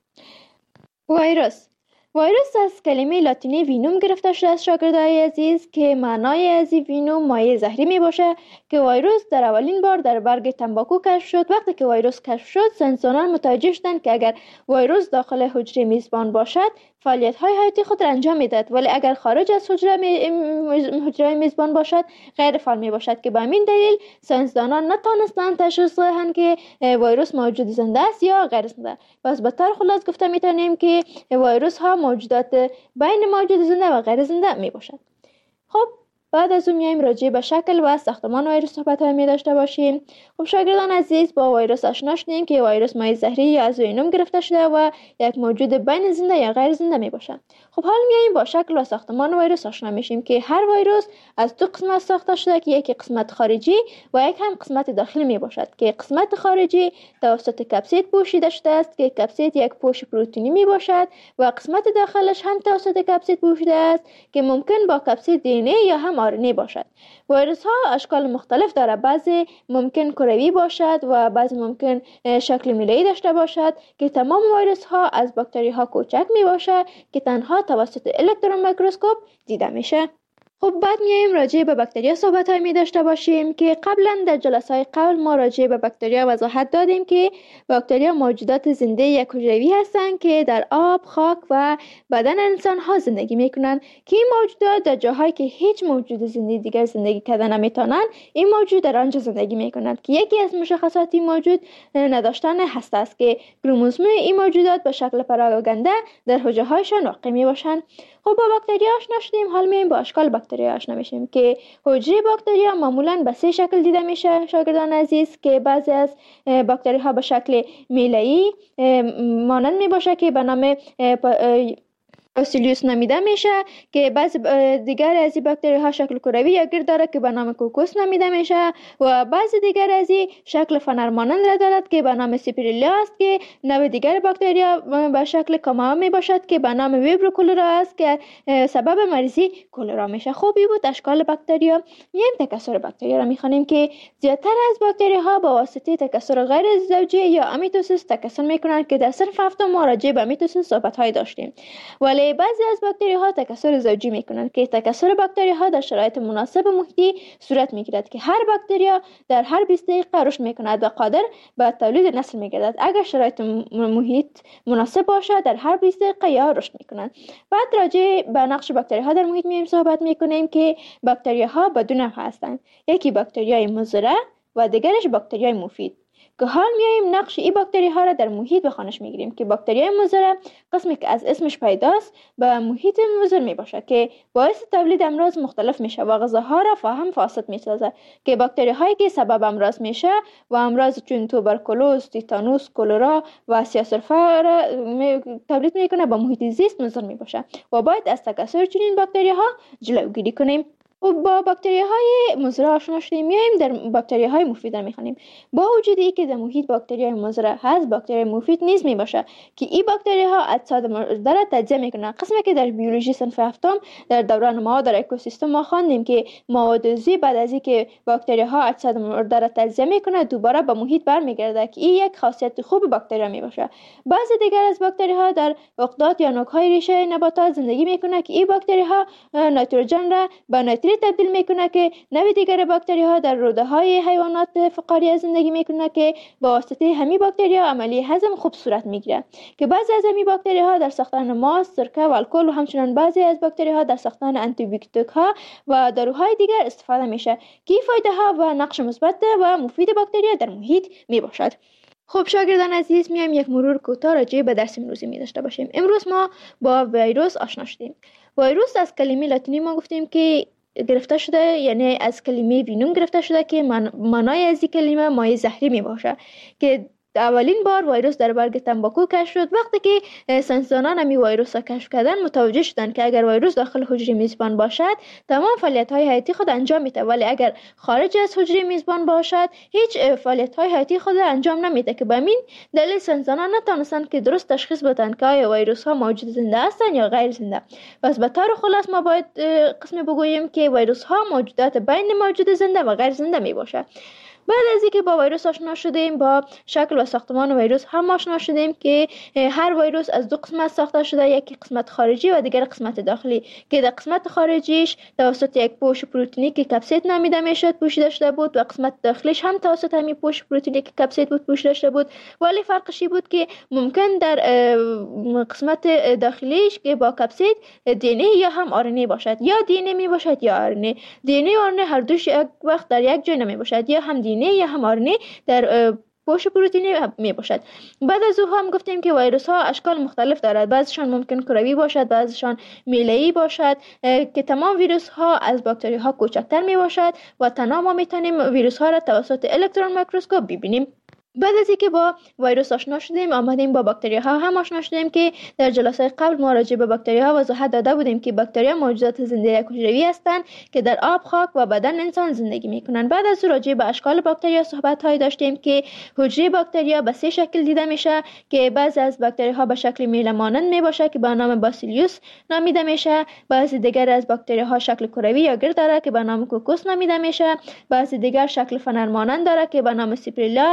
ویروس از کلمه لاتینی وینوم گرفته شده است شاگردای عزیز که معنای از وینوم مایع زهری می باشه که ویروس در اولین بار در برگ تنباکو کشف شد. وقتی که ویروس کشف شد ساینسدانان متوجه شدند که اگر ویروس داخل حجره میزبان باشد فعالیت های حیاتی خود را انجام میدهد، ولی اگر خارج از حجره میزبان باشد غیر فعال می باشد که به همین دلیل ساینسدانان نتوانستند تشخیص دهند که ویروس موجود زنده است یا غیر زنده. پس به طور خلاص گفته میتونیم که ویروس ها موجودات بین موجود زنده و غیر زنده می باشد. خب بعد از اون میایم راجع به شکل و ساختمان ویروس صحبت می داشته باشیم. خب شاگردان عزیز، با ویروس آشنا شدیم که ویروس مایع زهری یا از وینوم گرفته شده و یک موجود بین زنده یا غیر زنده می باشد. خب حالا میایم با شکل و ساختمان ویروس آشنا میشیم که هر ویروس از دو قسمت ساخته شده که یکی قسمت خارجی و یک هم قسمت داخلی می باشد که قسمت خارجی توسط کپسید پوشیده شده است که کپسید یک پوش پروتئینی می باشد و قسمت داخلش هم توسط کپسید پوشیده است که ممکن با کپسید دی ان ای یا هم آر ان ای باشد. ویروس ها اشکال مختلف داره، بعضی ممکن کروی باشد و بعضی ممکن شکل میله‌ای داشته باشد که تمام ویروس ها از باکتری ها کوچک می باشد که تنها توسط الکترون میکروسکوپ دیده میشه. خب بعد میایم راجع به باکتریا صحبت‌های می داشته باشیم که قبلا در جلسه‌های قبل ما راجع به باکتریا وضاحت دادیم که باکتریا موجودات زنده یک حجروی هستند که در آب، خاک و بدن انسان ها زندگی میکنند که این موجودات در جاهایی که هیچ موجود زنده دیگر زندگی کردن نمیتونن این موجود در آنجا زندگی میکنند که یکی از مشخصات این موجود نداشتن هسته است که کروموزوم این موجودات به شکل پراگنده در حجره هایشان واقع می باشند. خب با باکتریا آشنا شدیم، حال میایم با اشکال باکتریا آشنا میشیم که حجره باکتریا معمولا به 3 شکل دیده میشه شاگردان عزیز، که بعضی از باکتری ها به شکل میله‌ای مانند می باشه که به نام باسیلیوس نامیده میشه، که بعضی دیگر از این باکتری ها شکل کروی یا گرد داره که به نام کوکوس نامیده میشه و بعضی دیگر از این شکل فنر مانند را دارد که به نام سیپریلا است، که نوع دیگر باکتریا به شکل کاما می باشد که به نام ویبرو کولرا است که سبب مریضی کولرا میشه. خوبی بود اشکال باکتریا. میایم تکثر باکتریا را میخوانیم که زیادتر از باکتری ها با واسطه تکثر غیر زوجی یا امیتوسیس تکثر میکنند که در صنف هفتم ما راجع به امیتوسیس صحبت های داشتیم. ولی بعضی از باکتری ها تکثر زوجی میکنند که تکثر باکتری ها در شرایط مناسب محیطی صورت میگیرد که هر باکتریا در هر 20 دقیقه رشد میکند و قادر به تولید نسل میگردد اگر شرایط محیط مناسب باشد. در هر 20 دقیقه یا رشد میکنند. بعد راجع به نقش باکتری ها در محیط میایم صحبت میکنیم که باکتری ها به 2 نوع هستند، یکی باکتریای مضر و دیگرش باکتریای مفید، که حال میایم نقش این باکتری ها را در محیط به خوانش میگیریم که باکتریای مضر قسمی که از اسمش پیداست به محیط مضر می باشه که باعث تولید امراض مختلف میشه و غذاها را فاهم فاسد میسازه، که باکتری هایی که سبب امراض میشه و امراض چون توبرکولوز، تیتانوس، کولرا و سیاه‌سرفه را تولید میکنه به محیط زیست مضر می باشه و باید از تکثر چنین باکتری ها جلوگیری کنیم. با باکتری های مضر آشنا شدیم، میایم در باکتری های مفید را میخوانیم. با وجود اینکه در محیط باکتری های مضر هست، باکتری مفید نیز می باشه که این باکتری ها اجساد مرده را تجزیه میکنند. قسمی که در بیولوژی صنف هفتم در دوران ما در اکوسیستم ما خواندیم که مواد عضوی بعد از اینکه باکتری ها اجساد مرده را تجزیه میکنند دوباره به محیط برمیگرده که این یک خاصیت خوب باکتری می باشه. بعضی دیگر از باکتری ها در عقدات یا نوک های ریشه نباتات زندگی میکنند که این باکتری ها نیتروژن را به تبدیل میکنه که نوع دیگر باکتری ها در روده های حیوانات فقاریه زندگی میکنه که با واسطه همین باکتری ها عملی هضم خوب صورت میگیره، که بعضی از همین باکتری ها در ساختن ماست، سرکه و الکل و همچنین بعضی از باکتری ها در ساختن آنتی بیوتیک ها و داروهای دیگر استفاده میشه که فایده ها و نقش مثبت و مفید باکتری در محیط میباشد. خب شاگردان عزیز، میایم یک مرور کوتاه راجع به درس امروزی می داشته باشیم. امروز ما با ویروس آشنا شدیم. ویروس از کلمه لاتینی ما گفتیم که گرفته شده، یعنی از کلمه وینوم گرفته شده که معنای از این کلمه مایع زهری می باشه، که اولین بار ویروس در برگ تنباکو کشف شد. وقتی که ساینسدانان همی ویروس را کشف کردن متوجه شدند که اگر ویروس داخل حجره میزبان باشد تمام فعالیت‌های حیاتی خود انجام میده، ولی اگر خارج از حجره میزبان باشد هیچ فعالیت‌های حیاتی خود انجام نمیده، که به همین دلیل ساینسدانان نتونستند که درست تشخیص بدن که آیا ویروس‌ها موجود زنده هستند یا غیر زنده. پس به طور خلاص ما باید قسمی بگوییم که ویروس‌ها موجودات بین موجود زنده و غیر زنده میباشد. بعد از اینکه با ویروس آشنا شدیم، با شکل و ساختمان ویروس هم آشنا شدیم که هر ویروس از 2 قسمت ساخته شده، یکی قسمت خارجی و دیگر قسمت داخلی، که در قسمت خارجیش توسط یک پوش پروتئینی که کپسید نامیده میشد پوشیده شده بود و قسمت داخلیش هم توسط همین پوش پروتئینی که کپسید بود پوشیده شده بود. ولی فرقش بود که ممکن در قسمت داخلیش که با کپسید دی ان ای یا هم آر ان ای باشد، یا دی ان ای می باشد یا آر ان ای. دی ان ای و آر ان ای هر دوش یک وقت در یک جای نمی باشد، یا هم دی ان ای یا هم آر ان ای در پوش پروتئینی می باشد. بعد از او هم گفتیم که ویروس ها اشکال مختلف دارد، بعضیشان ممکن کروی باشد، بعضیشان میله‌ای باشد، که تمام ویروس ها از باکتری ها کوچکتر می باشد و تنها ما میتونیم ویروس ها را توسط الکترون میکروسکوپ ببینیم. بعد از اینکه با ویروس آشنا شدیم آمدیم با باکتری ها هم آشنا شدیم که در جلسه قبل ما راجع به باکتری ها وضاحت داده بودیم که باکتری ها موجودات زنده حجروی هستند که در آب، خاک و بدن انسان زندگی میکنند. بعد از راجع به اشکال باکتری ها صحبت هایی داشتیم که حجره باکتری ها به 3 شکل دیده میشه، که بعضی از باکتری ها به شکل میله مانند می باشه که به نام باسیلیوس نامیده میشه، بعضی دیگر از باکتری ها شکل کروی یا گرد داره که به نام کوکوس نامیده میشه، بعضی دیگر شکل فنر مانند داره که به نام سیپریلا است،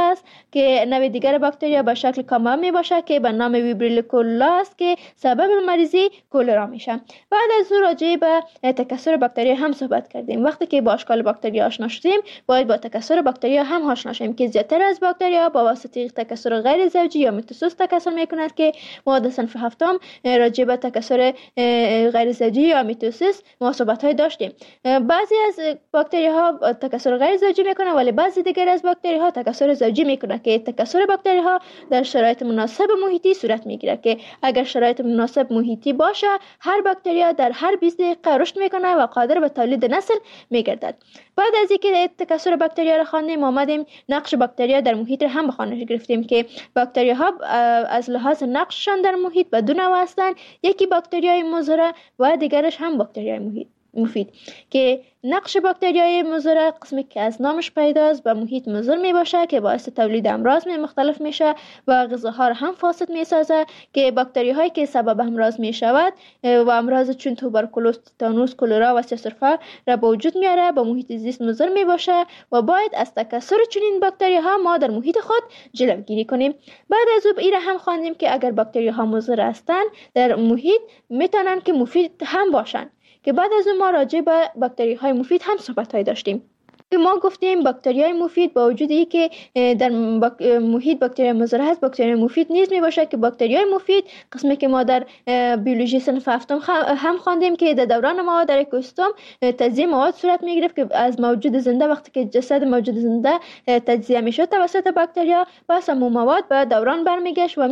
که نوع دیگر باکتریا به شکل کامل می باشه که به نام ویبریل کولولا است که سبب مریضی کولرا میشه. بعد از او راجع به تکثر باکتریا هم صحبت کردیم. وقتی که با اشکال باکتریا آشنا شدیم باید با تکثر باکتریا هم آشنا شیم که زیادتر از باکتریا با واسطه تکثر غیر زوجی یا میتوسیس تکثر میکند که ما در صنف هفتم راجع به تکثر غیر زوجی یا میتوسیس ما صحبت‌های داشتیم. بعضی از باکتری‌ها تکثر غیر زوجی میکنه ولی بعضی دیگر از باکتری‌ها تکثر زوجی میکنه که تکثر باکتری‌ها در شرایط مناسب محیطی صورت میگیره که اگر شرایط مناسب محیطی باشه هر باکتریا در هر 20 دقیقه رشد میکنه و قادر به تولید نسل میگردد. بعد از اینکه تکثر باکتریا را خواندیم آمدیم نقش باکتریا در محیط را هم به خوانش گرفتیم که باکتریاها از لحاظ نقششان در محیط به دو نوع هستند. یکی باکتریای مضر و دیگرش هم باکتریای مفید که نقش باکتریای مضر قسمی که از نامش پیداست به محیط مضر می باشه که باعث تولید امراض مختلف میشه و غذاها را هم فاسد می سازه که باکتری هایی که سبب امراض می شود و امراض چون توبرکولوز، تیتانوس، کولرا و سرفه را به وجود میاره به محیط زیست مضر می باشه و باید از تکثر چنین باکتری ها ما در محیط خود جلوگیری کنیم. بعد از او این هم خواندیم که اگر باکتری ها مضر هستند در محیط میتونن که مفید هم باشن که بعد از اون ما راجع به باکتری های مفید هم صحبت های داشتیم. ما گفتیم باکتری های مفید با وجودی که در محیط باکتری مضر هست باکتری مفید نیز می باشه که باکتری های مفید قسمی که ما در بیولوژی صنف هفتم هم خواندیم که در دوران ما در اکوسیستم تجزیه مواد صورت می گرفت که از موجود زنده وقتی که جسد موجود زنده تجزیه می شد توسط باکتریا پس همون مواد به دوران برمیگشت و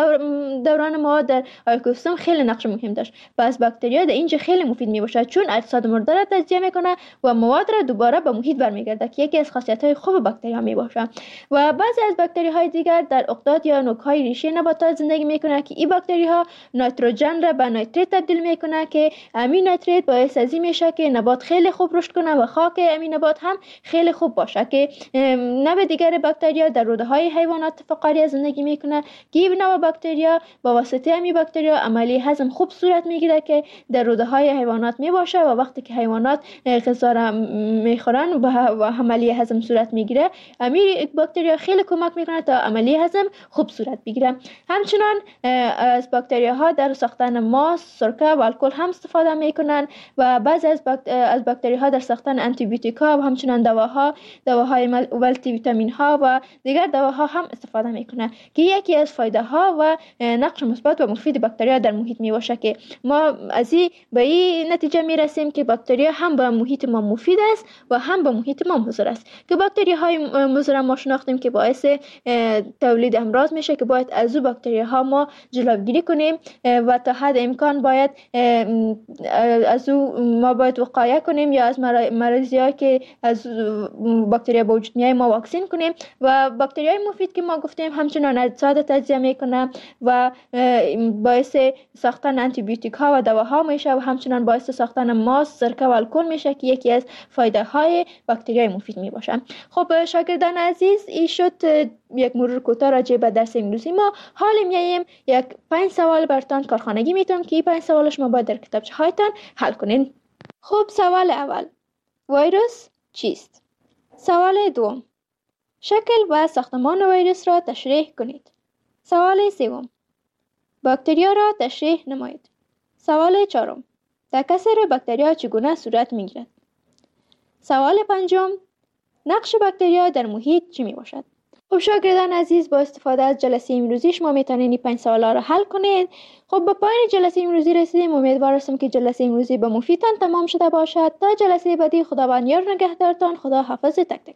دوران مواد در اکوسیستم خیلی نقش مهم داشت. پس باکتریا در اینجا خیلی مفید می باشه چون اجساد مرده را تجزیه میکنه و مواد را دوباره به محیط برمیگرده که یکی از خاصیت‌های خوب باکتری ها میباشه. و بعضی از باکتری های دیگر در اقداد یا نوک‌های ریشه نباتات زندگی میکنه که این باکتری ها نیتروژن را به نیتریت تبدیل میکنه که امین نیتریت باعث از این میشه که نبات خیلی خوب رشد کنه و خاک امین نبات هم خیلی خوب باشه که نوع دیگر باکتریا در روده های حیوانات فقاریه زندگی میکنه که این نوع باکتریا با واسطه امین باکتریا عملی هضم خوب صورت میگیره که در روده های حیوانات میباشه و وقتی که حیوانات غذا را میخورن و عملیه هضم صورت میگیره امیر باکتریا خیلی کمک میکنه تا عملیه هضم خوب صورت بگیره. همچنان از باکتریا ها در ساختن ماست، سرکه و الکل هم استفاده میکنن و بعضی از باکتریا ها در ساختن آنتی بیوتیکا و همچنان دواهای مولتی ویتامین ها و دیگر دواها هم استفاده میکنن که یکی از فایده ها و نقش مثبت و مفید باکتریا در محیط میباشه که ما از به این نتیجه میرسیم که باکتریا هم به محیط ما مفید است و هم به محیط ما مضر است که باکتری های مضر ما شناختیم که باعث تولید امراض میشه که باید از او باکتری ها ما جلوگیری کنیم و تا حد امکان باید از او ما باید وقایه کنیم یا از مریضی ها که از باکتری با وجود میای ما واکسین کنیم. و باکتری های مفید که ما گفتیم همچنان اجساد تجزیه میکنه و باعث ساختن آنتی بیوتیک ها و دواها میشه و همچنان باعث ساختن ماست، سرکه و الکل میشه که یکی از فایده های باکتریای مفید می باشن. خب شاگردان عزیز این شد یک مرور کوتاه راجع به درس انگلیسی ما. حالا میایم یک 5 سوال براتون کارخانگی میتونم که این 5 سوال شما باید در کتابچه هایتان حل کنین. خب سوال اول ویروس چیست؟ سوال دوم شکل و ساختمان ویروس را تشریح کنید. سوال سوم باکتریا را تشریح نمایید. سوال چهارم تکثر باکتریا چگونه صورت میگیرد؟ سوال پنجم نقش باکتریا در محیط چی می باشد؟ خب شاگردان عزیز با استفاده از جلسه امروزی شما میتونید این 5 سوالا را حل کنید. خب به پایان جلسه امروزی رسیدیم. امیدوار هستم که جلسه امروزی به مفیدتان تمام شده باشد. تا جلسه بعدی خداوند یار نگهدارتان. خدا حافظ تک تک.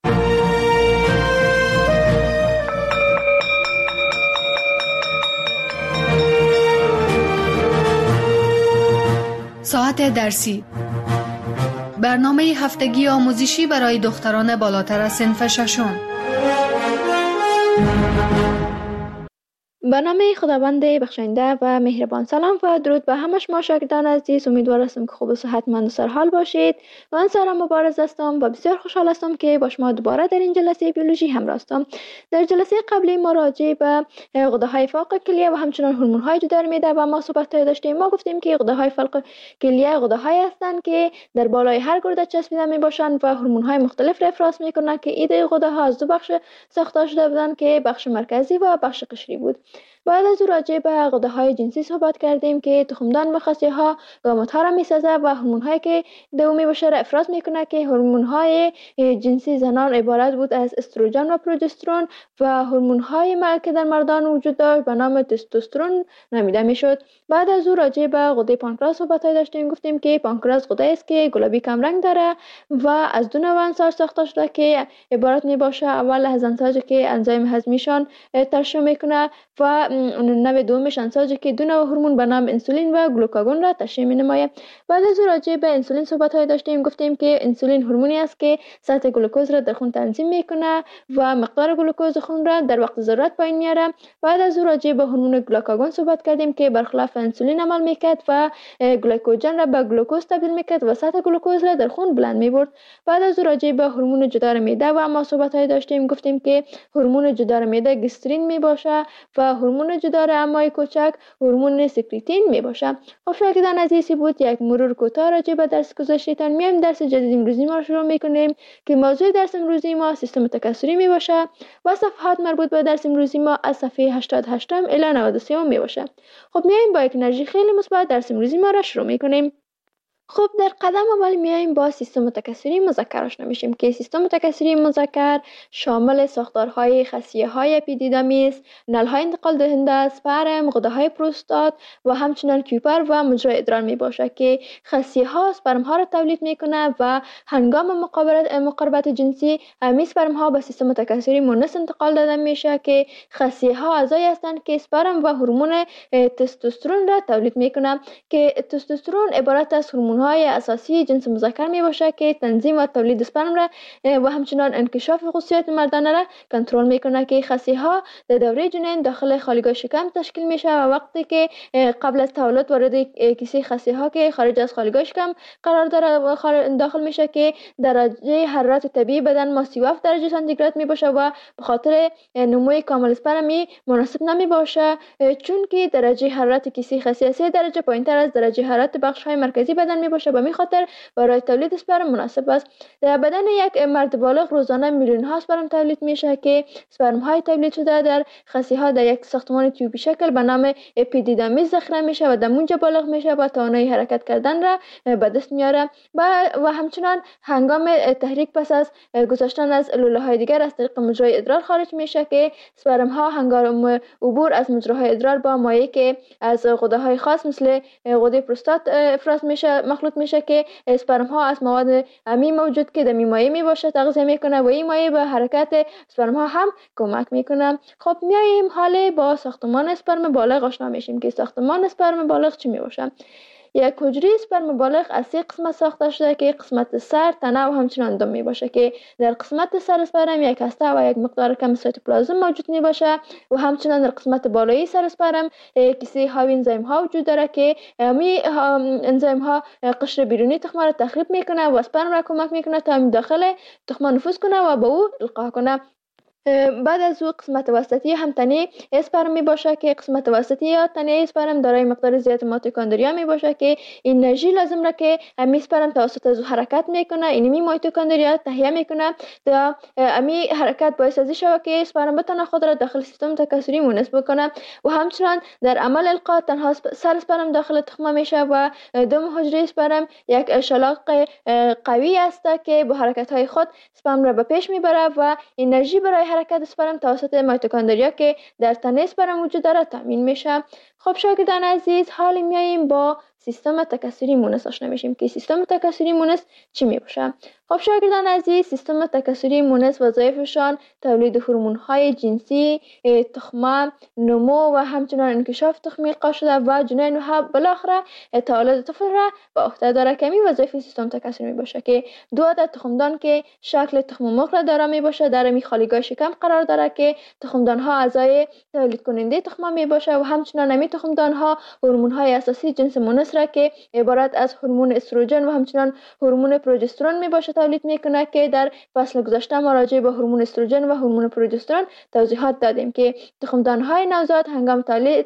ساعت درسی برنامه هفتگی آموزشی برای دختران بالاتر از صنف ششم. به نام خداوند بخشنده و مهربان. سلام و درود به همه شما شاگردان عزیز. امیدوار هستم که خوب و صحتمند و سرحال باشید. من سارا مبارز هستم و بسیار خوشحال هستم که با شما دوباره در این جلسه بیولوژی همراه هستم. در جلسه قبلی ما راجع به غده‌های فوق کلیه و همچنین هورمون‌های جدار معده و ما صحبت داشتیم. ما گفتیم که غده‌های فوق کلیه غده‌هایی هستند که در بالای هر گرده چسبیده میباشند و هورمون‌های مختلف را افراز میکنند که ایده غده‌ها از دو بخش ساخته شده بودند که بخش مرکزی و بخش قشری بود. بعد از راجع به غده‌های جنسی صحبت کردیم که تخمدان و خصیه‌ها گامت‌ها را می‌سازد و هورمون‌هایی که دومی باشه را افراز می‌کنه که هورمون‌های جنسی زنان عبارت بود از استروژن و پروژسترون و هورمون‌های که در مردان وجود داشت به نام تستوسترون نامیده می‌شد. بعد از راجع به غده پانکراس صحبت داشتیم. گفتیم که پانکراس غده است که گلابی کم رنگ داره و از دو نوع انساج ساخته شده که عبارت می‌باشه اول از انساجی که انزیم هضمیشان ترشح می‌کنه و نوع دومش انساجی که دو نوع هورمون به نام انسولین و گلوکاگون را ترشح می‌نماید. بعد از راجع به انسولین صحبت داشتیم. گفتیم که انسولین هورمونی است که سطح گلوکوز را در خون تنظیم می‌کنه و مقدار گلوکوز خون را در وقت ضرورت پایین میاره. بعد از راجع به هورمون گلوکاگون صحبت کردیم که برخلاف انسولین عمل میکرد و گلیکوژن را به گلوکوز تبدیل میکرد و سطح گلوکوز را در خون بلند میبرد. بعد از راجع به هورمون جدار معده و ما صحبت داشتیم. گفتیم که هورمون جدار معده گسترین میباشه و هورمون جدار امعای کوچک هورمون سکریتین میباشه. خب شاگردان عزیزی بود یک مرور کوتاه راجع به درس گذشته‌تان. میایم درس جدید امروزی ما شروع میکنیم که موضوع درس امروزی ما سیستم تکثری میباشه و صفحات مربوط به درس امروزی ما از صفحه 88 الی 93 میباشه. خب میایم با یک انرژی خیلی مثبت درس امروزی ما را شروع میکنیم. خب در قدم اول میایم با سیستم تکثری مذکر آشنا میشیم که سیستم تکثری مذکر شامل ساختارهای خصیه‌های اپیدیدامیس، نل‌های انتقال دهنده، اسپرم، غده‌های پروستات و همچنین کیوپر و مجرای ادرار میباشد که خصیه‌ها اسپرم‌ها را تولید میکنه و هنگام مقاربت جنسی همین اسپرم‌ها به سیستم تکثری مونس انتقال داده میشه که خصیه‌ها اعضایی هستند که اسپرم و هورمون تستوسترون را تولید میکنه که تستوسترون عبارت از هورمون های اساسی جنس مذکر می باشه که تنظیم و تولید اسپرم را و همچنان انکشاف خصوصیات مردانه را کنترل میکنه که خصیه ها در دوره جنین داخل خالیگاه شکم تشکیل میشه و وقتی که قبل از تولد وارد کیسه خصیه ها که خارج از خالیگاه شکم قرار داره داخل میشه که درجه حرارت طبیعی بدن ما 37 درجه سانتیگراد می باشه و به خاطر نموی کامل اسپرمی مناسب نمی باشه چون که درجه حرارت کیسه خصیه 3 درجه پایینتر از درجه حرارت بخش های مرکزی بدن می باشه. به می خاطر برای تولید اسپرم مناسب است. در بدن یک مرد بالغ روزانه میلیون ها اسپرم تولید میشه که اسپرم های تولید شده در خصیه ها در یک ساختمان تیوبی شکل به نام اپیدیدامیس ذخیره میشه و در اونجا بالغ میشه و توانایی حرکت کردن را به دست میاره و همچنان هنگام تحریک پس از گذاشتن از لوله های دیگر از طریق مجرای ادرار خارج میشه که اسپرم ها هنگام عبور از مجراهای ادرار با مایع که از غده های خاص مثل غده پروستات افراز میشه مخلوط میشه که اسپرم ها از مواد امی موجود که در مایع می باشه تغذیه میکنه و این مایع به حرکت اسپرم ها هم کمک میکنه. خب میایم حالا با ساختمان اسپرم بالغ آشنا میشیم که ساختمان اسپرم بالغ چی می باشه. یک حجره اسپرم بالغ از 3 قسمت ساخته شده که قسمت سر، تنه و همچنان دم می باشه که در قسمت سر اسپرم یک هسته و یک مقدار کم سایتوپلازم موجود می باشه و همچنان در قسمت بالایی سر اسپرم کیسه های انزیم ها وجود داره که می انزیم ها قشر بیرونی تخم را تخریب میکنه و اسپرم را کمک میکنه تا داخل تخم نفوذ کنه و به او القا کنه. بعد از او قسمت وسطی هم تنه اسپرم می باشه که قسمت وسطی یا تنه اسپرم دارای مقدار زیاد میتوکندریا می باشه که انرژی لازم را که امی اسپرم توسط از حرکت میکنه اینمی میتوکندریا تهیه میکنه تا امی حرکت باعث از شوه که اسپرم بتونه خود را داخل سیستم تکثری مونس بکنه و همچنان در عمل القا تنها سر اسپرم داخل تخمه میشه و دم حجره اسپرم یک شلاق قوی است که با حرکت های خود اسپرم را به پیش میبره و انرژی برای حرکت اسپرم توسط میتوکندریا که در تنه اسپرم وجود داره تامین میشه. خب شاگردان عزیز حالا میاییم با سیستم تکثری مونس آشنا میشیم که سیستم تکثری مونس چی میباشه. خب شاگردان عزیز، سیستم تکثری مونس وظایفشان تولید هورمون‌های جنسی، تخمه، نمو و همچنین انکشاف تخمی القا شده و جنین و بالاخره تولد طفل را به عهده داره که می وظایف سیستم تکثری می باشه که 2 عدد تخمدان که شکل تخم مرغ را داره می باشه در می خالیگاه شکم قرار داره که تخمدان ها اعضای تولید کننده تخمه می باشه و همچنین می تخمدان ها هورمون های اساسی جنس مونس را که عبارت از هورمون استروژن و همچنین هورمون پروژسترون می باشه تولید میکنه که در فصل گذشته ما راجع به هورمون استروژن و هورمون پروژسترون توضیحات دادیم که تخمدان های نوزاد هنگام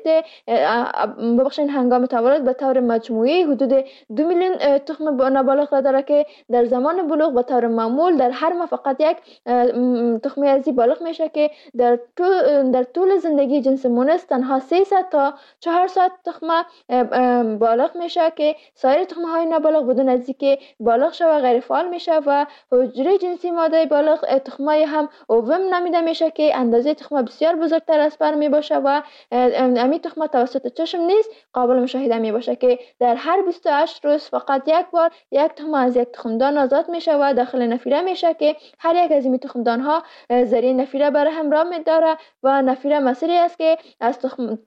تولد به طور مجموعی حدود 2 میلیون تخم نابالغ داره که در زمان بلوغ به طور معمول در هر ماه فقط یک تخمی ازی بالغ میشه که در طول زندگی جنس مونس تنها 300 تا 400 تخم بالغ میشه که سایر تخم های نابالغ بدون از اینکه بالغ شوه غیر فعال میشه و حجره جنسی ماده بالغ تخمای هم اووم نامیده میشه که اندازه تخم بسیار بزرگتر از پر می باشه و امی تخم توسط چشم نیز قابل مشاهده می باشه که در هر 28 روز فقط یک بار یک تخم از یک تخمدان آزاد میشه و داخل نفیره میشه که هر یک از این تخمدان ها ذریع نفیره بر هم را میداره و نفیره مسیری است که از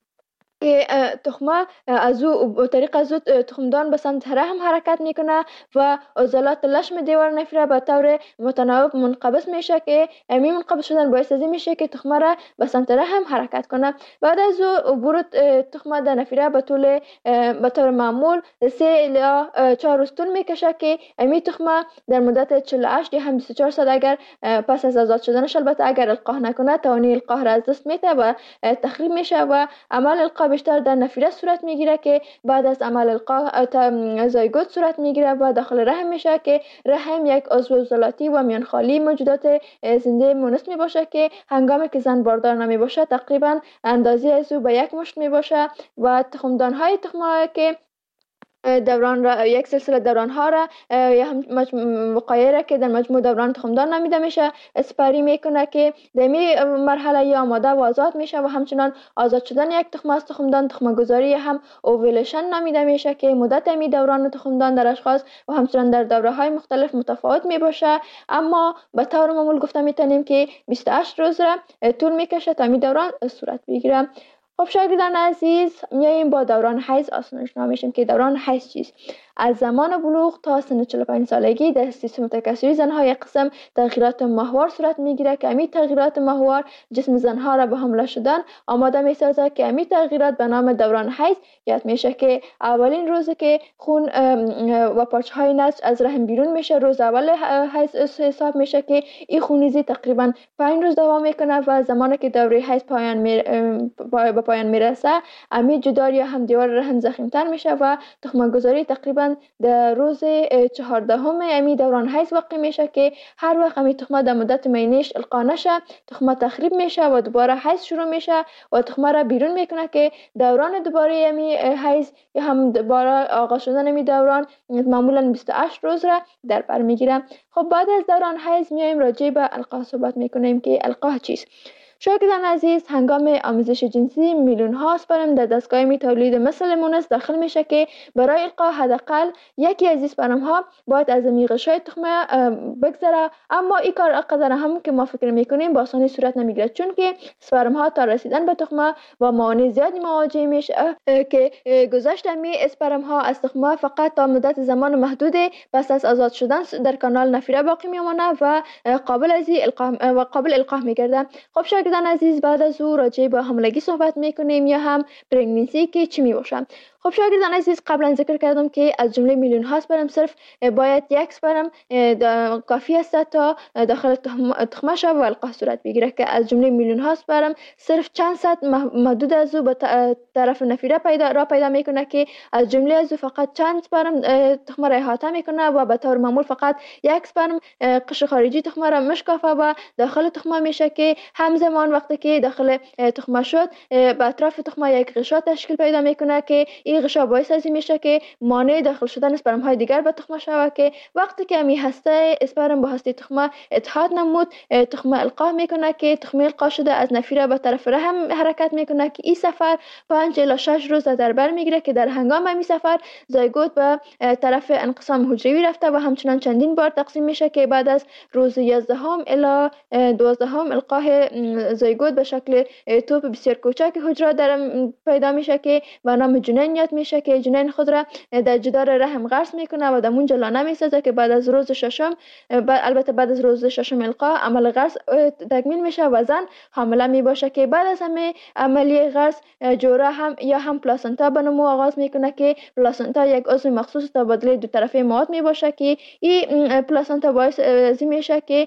تخمه از او طریق از تخمدان به سمت رحم حرکت میکنه و عضلات لشم دیوار نفیره به طور متناوب منقبض میشه که امی منقبض شدن باعث از این میشه که تخمه را به سمت رحم حرکت کنه. بعد از او عبور تخمه در نفیره به طور معمول 3 الی 4 روز طول میکشه که امی تخمه در مدت 48 یا هم 24 ساعت اگر پس از آزاد شدنش البته اگر القاح نکنه توانی القاح را از دست میده و تخریب میشه و عمل القاح بیشتر در نفیره صورت میگیره که بعد از عمل القاح زایگوت صورت میگیره و داخل رحم میشه که رحم یک عضو عضلاتی و میانخالی موجودات زنده مونس میباشه که هنگامی که زن باردار نمیباشه تقریبا اندازه از او به 1 مشت میباشه و تخمدان های تخمه که دوران را یک سلسله دوران ها را یا هم وقایع را که در مجموع دوران تخمدان نامیده میشه اسپری میکنه که در این مرحله یا آماده و آزاد میشه و همچنان آزاد شدن یک تخم از تخمدان تخم گذاری هم اوویلیشن نامیده میشه که مدت می دوران تخمدان در اشخاص و همچنان در دوره های مختلف متفاوت می باشه، اما به طور معمول گفته میتونیم که 28 روز را طول میکشه تا می دوران صورت بگیره. خب شاگردان عزیز، میاییم با دوران حیض آشنا میشیم که دوران حیض چیست. از زمان بلوغ تا سن 45 سالگی در سیستم تکثری زنها یک قسم تغییرات ماهوار صورت میگیره که امی تغییرات ماهوار جسم زنها را به حمله شدن آماده میسازه که امی تغییرات به نام دوران حیض یاد میشه که اولین روزی که خون و پارچه های نسج از رحم بیرون میشه روز اول حیض حساب میشه که این خونریزی تقریبا 5 روز دوام میکنه و زمانی که دوره حیض به پایان میرسه امی جدار یا هم دیوار رحم ضخیم‌تر میشه و تخم گذاری تقریبا در روز 14 امی دوران حیض واقع میشه که هر وقت امی تخمه در مدت مینیش القا نشه تخمه تخریب میشه و دوباره حیض شروع میشه و تخمه را بیرون میکنه که دوران دوباره امی حیض یا هم دوباره آغاز شدن امی دوران معمولا 28 روز را در بر میگیره. خب بعد از دوران حیض میایم راجع به القاح صحبت میکنیم که القاح چیست. شاگردان عزیز، هنگام آمیزش جنسی میلیون ها اسپرم در دستگاه می تولید مثل مونس داخل میشه که برای القاح حداقل یکی از اسپرم ها باید از غشای تخمه بگذره، اما این کار قدر هم که ما فکر میکنیم با آسانی صورت نمیگیره، چون که اسپرم ها تا رسیدن به تخمه با موانع زیادی مواجه میشه که گذشت می اسپرم ها از تخمه فقط تا مدت زمان محدودی پس از آزاد شدن در کانال نفیره باقی میمونه و قابل القاح میگرده. خب شاگردان عزیز، بعد از او راجع به حاملگی صحبت میکنیم یا هم پرگننسی که چی میباشه. خب شاگردان عزیز، قبلا ذکر کردم که از جمله میلیون ها اسپرم صرف باید یک اسپرم کافی است تا داخل تخمه شود و القاح صورت بگیره که از جمله میلیون ها اسپرم صرف چند صد محدود از او به طرف نفیره پیدا میکنه که از جمله از او فقط چند اسپرم تخمه را احاطه میکنه و به طور معمول فقط یک اسپرم قشر خارجی تخمه را مشکافه و داخل تخمه میشه که همزمان وقتی که داخل تخمه شد به اطراف تخمه یک غشا تشکیل پیدا میکنه که این این غشا باعث از این میشه که مانع داخل شدن اسپرم های دیگر به تخمه شود که وقتی که می هسته اسپرم با هسته تخمه اتحاد نمود، تخمه القاح میکنه که تخمه القاح شده از نفیره به طرف رحم حرکت میکنه که این سفر 5 الی 6 روز در بر میگیره که در هنگام این سفر زایگوت به طرف انقسام حجروی رفته و همچنان چندین بار تقسیم میشه که بعد از روز 11 الی 12 القاح زایگوت به شکل توپ بسیار کوچک حجره در پیدا میشه که به نام جنین یاد میشه که جنین خود را در جدار رحم غرس میکنه و در اونجا لانه میسازه که بعد از روز ششم البته بعد از روز ششم القاح عمل غرس تکمیل میشه و زن حامله میباشه که بعد از همه عملیه غرس جوره هم پلاسنتا به نمو آغاز میکنه که پلاسنتا یک عضو مخصوص تبادله دو طرفه مواد میباشه که این پلاسنتا باعث میشه که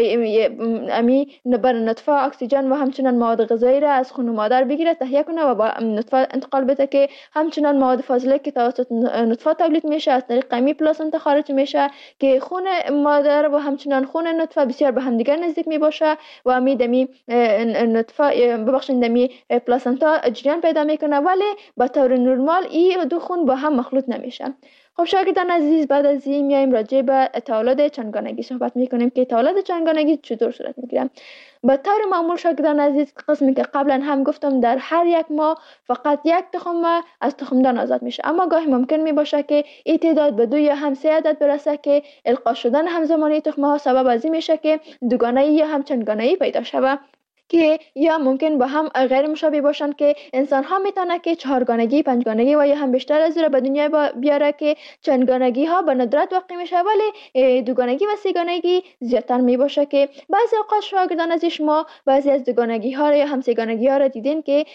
امی بر نطفه اکسیژن و همچنان مواد غذایی را از خون مادر بگیره تهیه کنه و با نطفه انتقال بده که همچنان مواد فاضله که توسط نطفه تولید میشه از طریق امی پلاسنتا خارج میشه که خون مادر و همچنان خون نطفه بسیار به هم دیگر نزدیک میباشه و امی دمی نطفه دمی پلاسنتا جریان پیدا میکنه ولی به طور نرمال این دو خون با هم مخلوط نمیشه. خب شاگردان عزیز، بعد از این میایم راجع به تولد چندگانگی صحبت میکنیم که تولد چندگانگی چطور صورت میگیره. به طور معمول شاگردان عزیز، قسمی که قبلا هم گفتم در هر یک ماه فقط یک تخم از تخمدان آزاد میشه، اما گاهی ممکن میباشه که این تعداد به 2 یا هم 3 عدد برسه که القا شدن همزمانی تخمه ها سبب از این میشه که دوگانه‌ای یا هم چندگانه‌ای پیدا شود که یا ممکن با هم غیر مشابه باشن که انسان ها میتونه که 4گانگی، 5گانگی و یا هم بیشتر از این به دنیا بیاره که چندگانگی ها به ندرت واقع میشه ولی دوگانگی و 3گانگی زیادتر میباشه که بعضی اوقات شاگردان از شما بعضی از دوگانگی ها یا هم 3گانگی ها را دیدین که